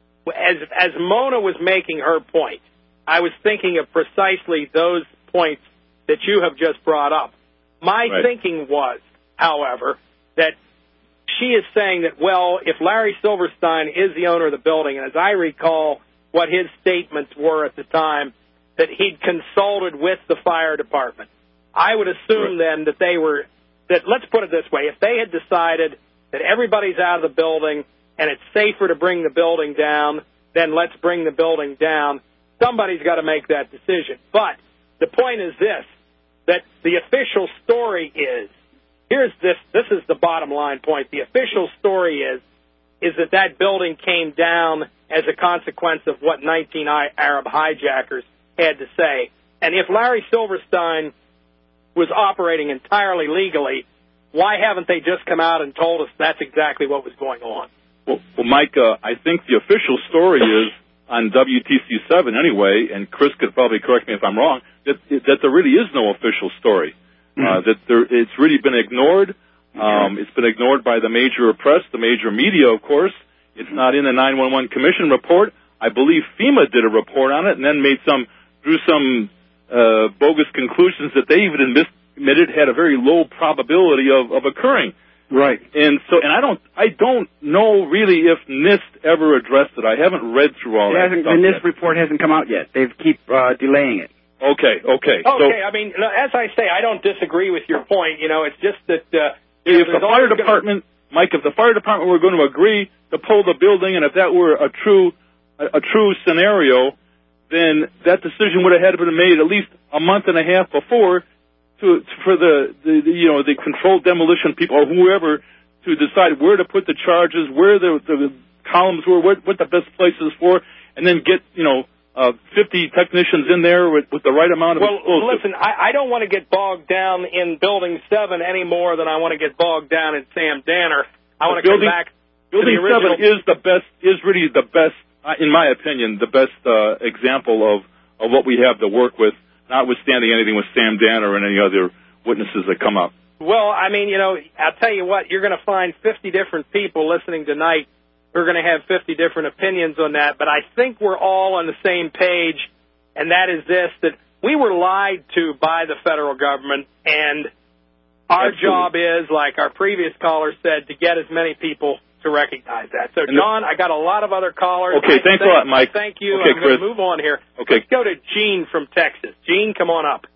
as as Mona was making her point, I was thinking of precisely those points that you have just brought up. My right. thinking was, however, that she is saying that, well, if Larry Silverstein is the owner of the building, and as I recall what his statements were at the time, that he'd consulted with the fire department, I would assume right. then that they were, that let's put it this way, if they had decided that everybody's out of the building and it's safer to bring the building down, then let's bring the building down, somebody's got to make that decision. But the point is this, that the official story is, here's this, this is the bottom line point. The official story is, is that that building came down as a consequence of what nineteen Arab hijackers had to say. And if Larry Silverstein was operating entirely legally, why haven't they just come out and told us that's exactly what was going on? Well, well Mike, uh, I think the official story is, on W T C seven anyway, and Chris could probably correct me if I'm wrong, that, that there really is no official story. Mm-hmm. Uh, that there, it's really been ignored. Um, it's been ignored by the major press, the major media, of course. It's not in the nine one one Commission report. I believe FEMA did a report on it and then made some, drew some uh, bogus conclusions that they even admitted had a very low probability of, of occurring. Right. And so, and I don't, I don't know really if NIST ever addressed it. I haven't read through all it that hasn't, stuff The NIST yet. report hasn't come out yet. They keep uh, delaying it. Okay, okay. Okay, so, I mean, as I say, I don't disagree with your point. You know, it's just that uh, if know, the fire department, gonna... Mike, if the fire department were going to agree to pull the building, and if that were a true, a, a true scenario, then that decision would have had to been made at least a month and a half before, to, to for the, the, the you know the controlled demolition people or whoever to decide where to put the charges, where the, the columns were, what, what the best places for, and then get you know. Uh, fifty technicians in there with, with the right amount of well, explosives. Listen, I, I don't want to get bogged down in Building seven any more than I want to get bogged down in Sam Danner. I want to building, come back Building to the original... seven is the best, is really the best, uh, in my opinion, the best uh, example of, of what we have to work with, notwithstanding anything with Sam Danner and any other witnesses that come up. Well, I mean, you know, I'll tell you what, you're going to find fifty different people listening tonight we're going to have fifty different opinions on that, but I think we're all on the same page, and that is this, that we were lied to by the federal government, and our Absolutely. job is, like our previous caller said, to get as many people to recognize that. So, John, I got a lot of other callers. Okay, thanks thank, a lot, Mike. Thank you. Okay, I'm going to move on here. Okay. Let's go to Gene from Texas. Gene, come on up.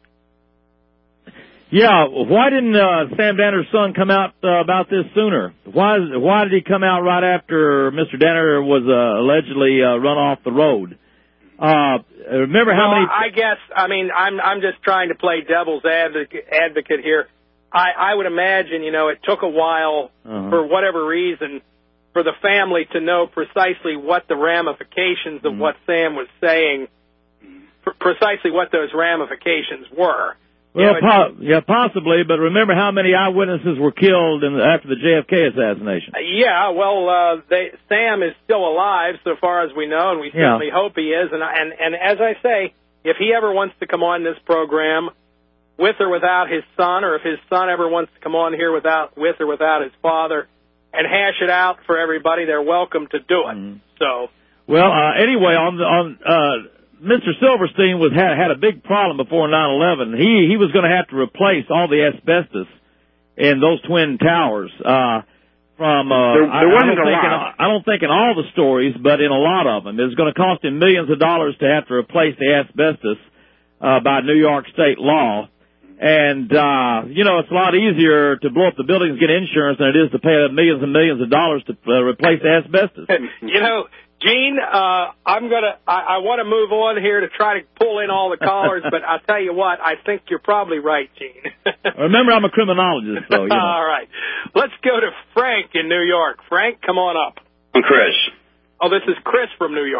Yeah, why didn't uh, Sam Danner's son come out uh, about this sooner? Why why did he come out right after Mister Danner was uh, allegedly uh, run off the road? Uh, remember how well, many... I guess, I mean, I'm I'm just trying to play devil's advocate, advocate here. I, I would imagine, you know, it took a while, uh-huh. for whatever reason, for the family to know precisely what the ramifications of mm-hmm. what Sam was saying, pr- precisely what those ramifications were. Well, yeah, po- yeah, possibly, but remember how many eyewitnesses were killed in the, after the J F K assassination? Uh, yeah, well, uh, they, Sam is still alive, so far as we know, and we yeah. certainly hope he is. And, and and as I say, if he ever wants to come on this program, with or without his son, or if his son ever wants to come on here without, with or without his father, and hash it out for everybody, they're welcome to do it. Mm-hmm. So, well, uh, anyway, on the, on. Uh, Mister Silverstein was had, had a big problem before nine eleven. He he was going to have to replace all the asbestos in those twin towers. Uh, from uh, there, there wasn't I, I don't a think lot. in, I don't think in all the stories, but in a lot of them, it's going to cost him millions of dollars to have to replace the asbestos uh, by New York state law. And uh, you know, it's a lot easier to blow up the buildings and get insurance than it is to pay millions and millions of dollars to uh, replace the asbestos. You know. Gene, uh, I'm gonna, I, I want to move on here to try to pull in all the callers, but I'll tell you what, I think you're probably right, Gene. Remember, I'm a criminologist, so, you know. All right. Let's go to Frank in New York. Frank, come on up. I'm Chris. Oh, this is Chris from New York.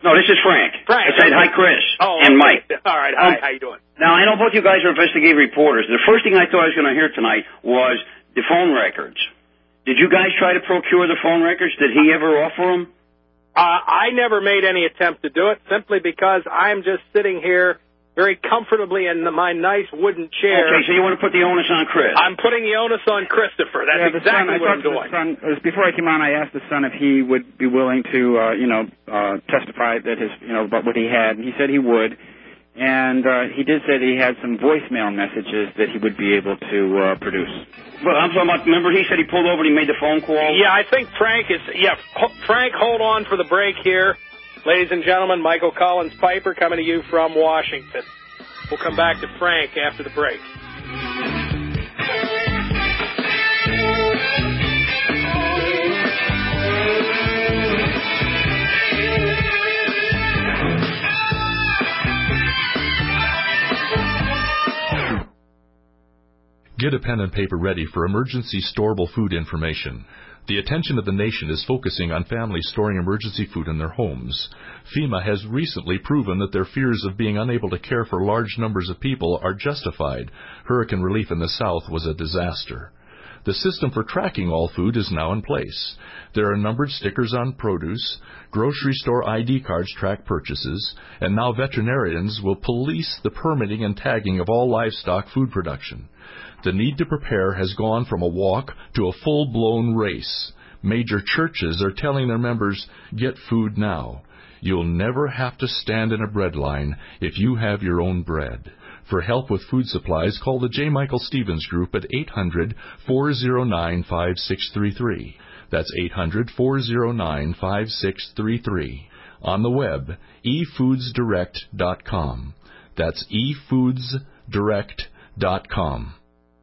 No, this is Frank. Frank. I said okay. hi, Chris. Oh, and okay. Mike. All right. Hi. Um, How you doing? Now, I know both you guys are investigative reporters. The first thing I thought I was going to hear tonight was the phone records. Did you guys try to procure the phone records? Did he ever offer them? Uh, I never made any attempt to do it, simply because I'm just sitting here very comfortably in the, my nice wooden chair. Okay, so you want to put the onus on Chris? I'm putting the onus on Christopher. That's yeah, the exactly son, what I I'm doing. The son, it was before I came on, I asked the son if he would be willing to, uh, you know, uh, testify that his, you know, about what he had, and he said he would. And uh, he did say that he had some voicemail messages that he would be able to uh, produce. Well, I'm talking about, remember he said he pulled over and he made the phone call? Yeah, I think Frank is, yeah, Frank, hold on for the break here. Ladies and gentlemen, Michael Collins Piper coming to you from Washington. We'll come back to Frank after the break. Get a pen and paper ready for emergency storable food information. The attention of the nation is focusing on families storing emergency food in their homes. FEMA has recently proven that their fears of being unable to care for large numbers of people are justified. Hurricane relief in the South was a disaster. The system for tracking all food is now in place. There are numbered stickers on produce, grocery store I D cards track purchases, and now veterinarians will police the permitting and tagging of all livestock food production. The need to prepare has gone from a walk to a full-blown race. Major churches are telling their members, get food now. You'll never have to stand in a bread line if you have your own bread. For help with food supplies, call the J. Michael Stevens Group at eight hundred, four oh nine, five six three three. That's eight hundred, four oh nine, five six three three. On the web, e foods direct dot com. That's e foods direct dot com.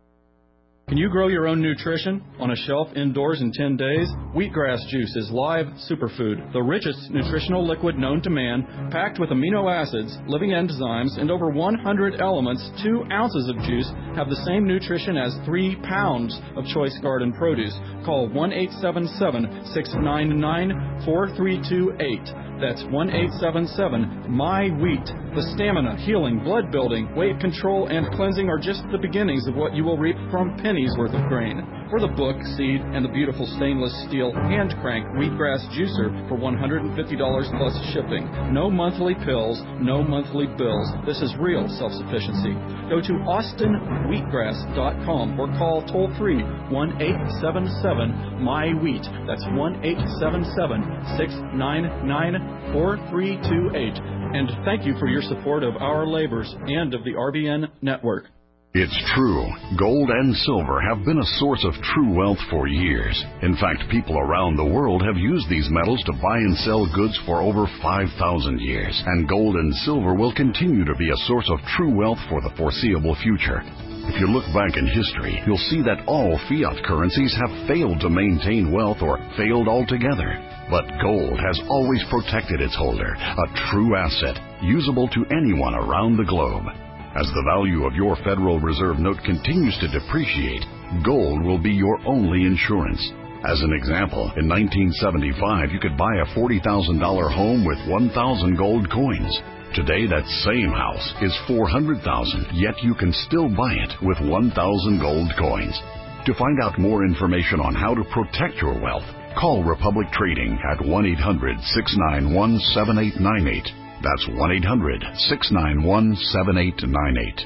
Can you grow your own nutrition on a shelf indoors in ten days? Wheatgrass juice is live superfood, the richest nutritional liquid known to man, packed with amino acids, living enzymes, and over one hundred elements. Two ounces of juice have the same nutrition as three pounds of choice garden produce. Call one eight seven seven, six nine nine, four three two eight. That's one eight seven seven, M Y wheat. The stamina, healing, blood building, weight control, and cleansing are just the beginnings of what you will reap from pennies worth of grain. For the book, seed, and the beautiful stainless steel hand crank wheatgrass juicer for one hundred fifty dollars plus shipping. No monthly pills, no monthly bills. This is real self-sufficiency. Go to austin wheatgrass dot com or call toll free one eight seven seven, M Y wheat. That's one eight seven seven, six nine nine, four three two eight. And thank you for your support of our labors and of the R B N network. It's true. Gold and silver have been a source of true wealth for years. In fact, people around the world have used these metals to buy and sell goods for over five thousand years. And gold and silver will continue to be a source of true wealth for the foreseeable future. If you look back in history, you'll see that all fiat currencies have failed to maintain wealth or failed altogether. But gold has always protected its holder, a true asset, usable to anyone around the globe. As the value of your Federal Reserve note continues to depreciate, gold will be your only insurance. As an example, in nineteen seventy-five, you could buy a forty thousand dollars home with one thousand gold coins. Today, that same house is four hundred thousand dollars, yet you can still buy it with one thousand gold coins. To find out more information on how to protect your wealth, call Republic Trading at one eight hundred, six nine one, seven eight nine eight. That's one eight hundred, six nine one, seven eight nine eight.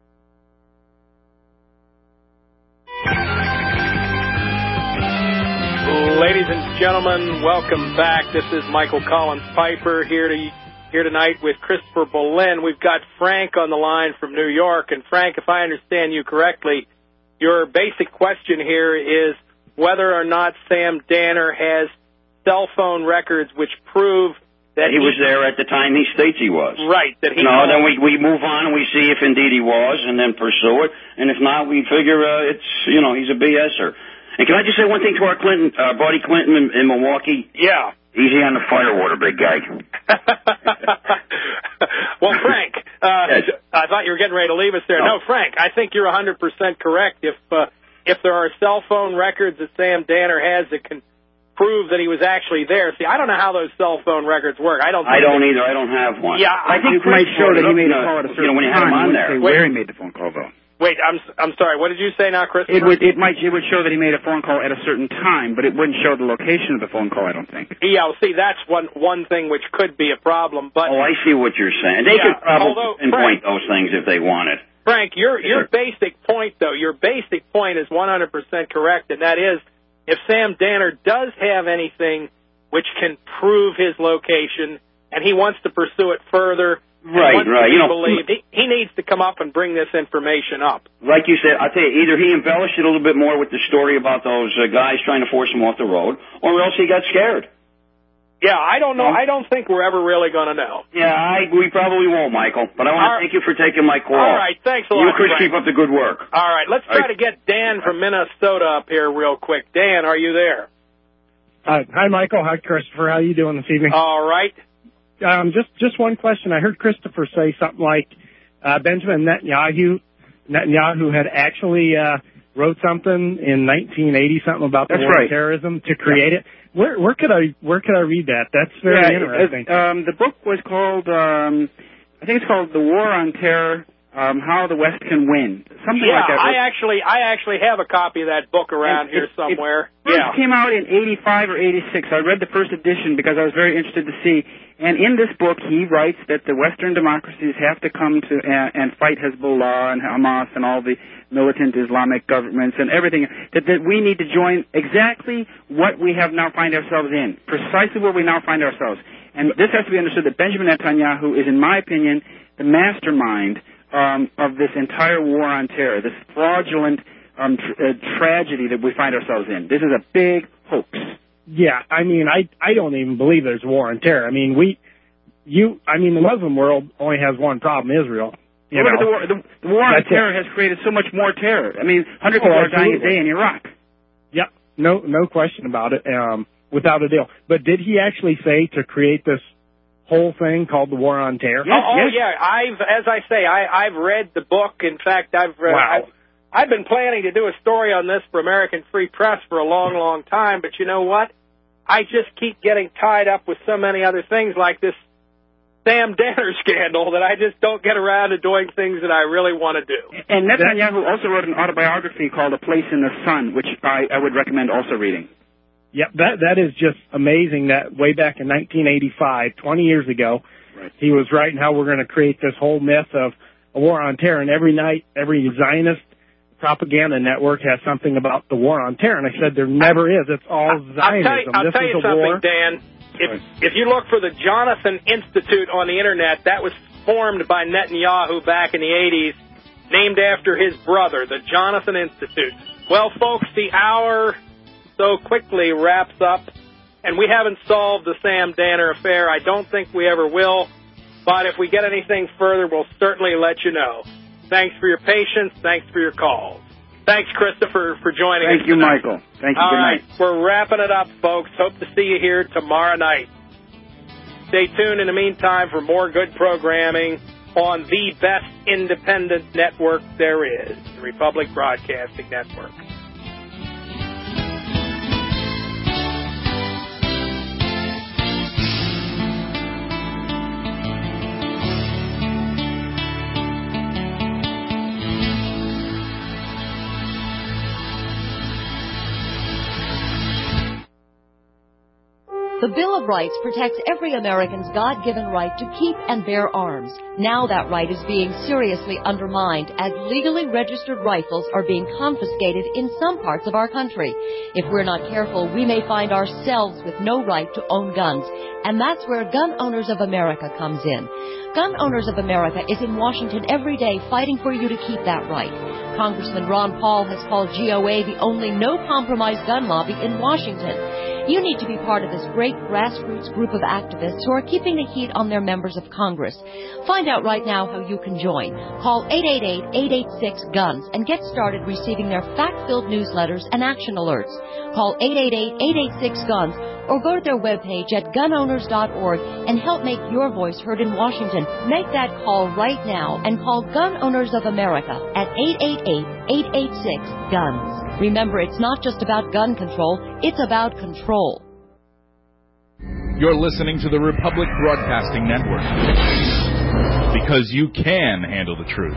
Ladies and gentlemen, welcome back. This is Michael Collins Piper here to here tonight with Christopher Bolen. We've got Frank on the line from New York. And Frank, if I understand you correctly, your basic question here is whether or not Sam Danner has cell phone records which prove that he, he was there at the time he states he was. Right. That he no, then we we move on and we see if indeed he was, and then pursue it. And if not, we figure uh, it's, you know, he's a BSer. And can I just say one thing to our Clinton, uh, buddy Clinton in, in Milwaukee? Yeah. Easy on the firewater, big guy. Well, Frank, uh, yes. I thought you were getting ready to leave us there. No, no Frank, I think you're one hundred percent correct. If uh, if there are cell phone records that Sam Danner has that can prove that he was actually there. See, I don't know how those cell phone records work. I don't. I don't they, either. I don't have one. Yeah, I think it might show that he made a call at a certain you know, when you time. have him on It there. wouldn't say where he made the phone call, though. Wait, I'm I'm sorry. What did you say now, Christopher? It would it might it would show that he made a phone call at a certain time, but it wouldn't show the location of the phone call. I don't think. Yeah, well, see, that's one one thing which could be a problem. But oh, I see what you're saying. They yeah, could probably although, pinpoint Frank, those things if they wanted. Frank, your your basic point though, your basic point is one hundred percent correct, and that is, if Sam Danner does have anything which can prove his location, and he wants to pursue it further. Right, right. You know, believed, he, he needs to come up and bring this information up. Like you said, I tell you, either he embellished it a little bit more with the story about those uh, guys trying to force him off the road, or else he got scared. Yeah, I don't know. I don't think we're ever really going to know. Yeah, I, we probably won't, Michael. But I want to All thank you for taking my call. All right, thanks a lot. You, Chris, Frank. keep up the good work. All right, let's try right. to get Dan from Minnesota up here real quick. Dan, are you there? Uh, hi, Michael. Hi, Christopher. How are you doing this evening? All right. Um, just just one question. I heard Christopher say something like uh, Benjamin Netanyahu Netanyahu had actually uh, wrote something in nineteen eighty something about the That's war right. on terrorism to create yeah. it. Where where could I where could I read that? That's very yeah, interesting. It, um, the book was called um, I think it's called The War on Terror. Um, how the West Can Win, something yeah, like that. I actually, I actually have a copy of that book around it, here it, somewhere. It first yeah, came out in eighty-five or eighty-six. I read the first edition because I was very interested to see. And in this book, he writes that the Western democracies have to come to uh, and fight Hezbollah and Hamas and all the militant Islamic governments and everything. That, that we need to join exactly what we have now find ourselves in, precisely where we now find ourselves. And this has to be understood that Benjamin Netanyahu is, in my opinion, the mastermind Um, of this entire war on terror, this fraudulent um, tr- uh, tragedy that we find ourselves in. This is a big hoax. Yeah, I mean, I I don't even believe there's a war on terror. I mean, we, you, I mean, the Muslim world only has one problem: Israel. You Look know, at the war. The, the war on That's terror it. has created so much more terror. I mean, hundreds Oh, of people are dying a absolutely. day in Iraq. Yep, no no question about it. Um, without a deal. But did he actually say to create this whole thing called the War on Terror? Oh, oh yeah, I've, as I say, I, I've read the book. In fact, I've, uh, Wow. I've, I've been planning to do a story on this for American Free Press for a long, long time. But you know what? I just keep getting tied up with so many other things like this Sam Danner scandal that I just don't get around to doing things that I really want to do. And Netanyahu also wrote an autobiography called A Place in the Sun, which I, I would recommend also reading. Yep, that that is just amazing that way back in nineteen eighty-five, twenty years ago, right. he was writing how we're going to create this whole myth of a war on terror. And every night, every Zionist propaganda network has something about the war on terror. And I said there never is. It's all Zionism. I'll tell you, I'll this tell is you a something, war. Dan. If, if you look for the Jonathan Institute on the Internet, that was formed by Netanyahu back in the eighties, named after his brother, the Jonathan Institute. Well, folks, the hour so quickly wraps up, and we haven't solved the Sam Danner affair. I don't think we ever will, but if we get anything further, we'll certainly let you know. Thanks for your patience. Thanks for your calls. Thanks, Christopher, for joining Thank us you, tonight. Michael. Thank you. All Good right, night. we're wrapping it up, folks. Hope to see you here tomorrow night. Stay tuned in the meantime for more good programming on the best independent network there is, the Republic Broadcasting Network. The Bill of Rights protects every American's God-given right to keep and bear arms. Now that right is being seriously undermined as legally registered rifles are being confiscated in some parts of our country. If we're not careful, we may find ourselves with no right to own guns. And that's where Gun Owners of America comes in. Gun Owners of America is in Washington every day fighting for you to keep that right. Congressman Ron Paul has called G O A the only no-compromise gun lobby in Washington. You need to be part of this great grassroots group of activists who are keeping the heat on their members of Congress. Find out right now how you can join. Call eight eight eight, eight eight six, GUNS and get started receiving their fact-filled newsletters and action alerts. Call eight eight eight, eight eight six, GUNS or go to their webpage at gun owners dot org and help make your voice heard in Washington. Make that call right now and call Gun Owners of America at eight eight eight, eight eight six, GUNS. Remember, it's not just about gun control, it's about control. You're listening to the Republic Broadcasting Network. Because you can handle the truth.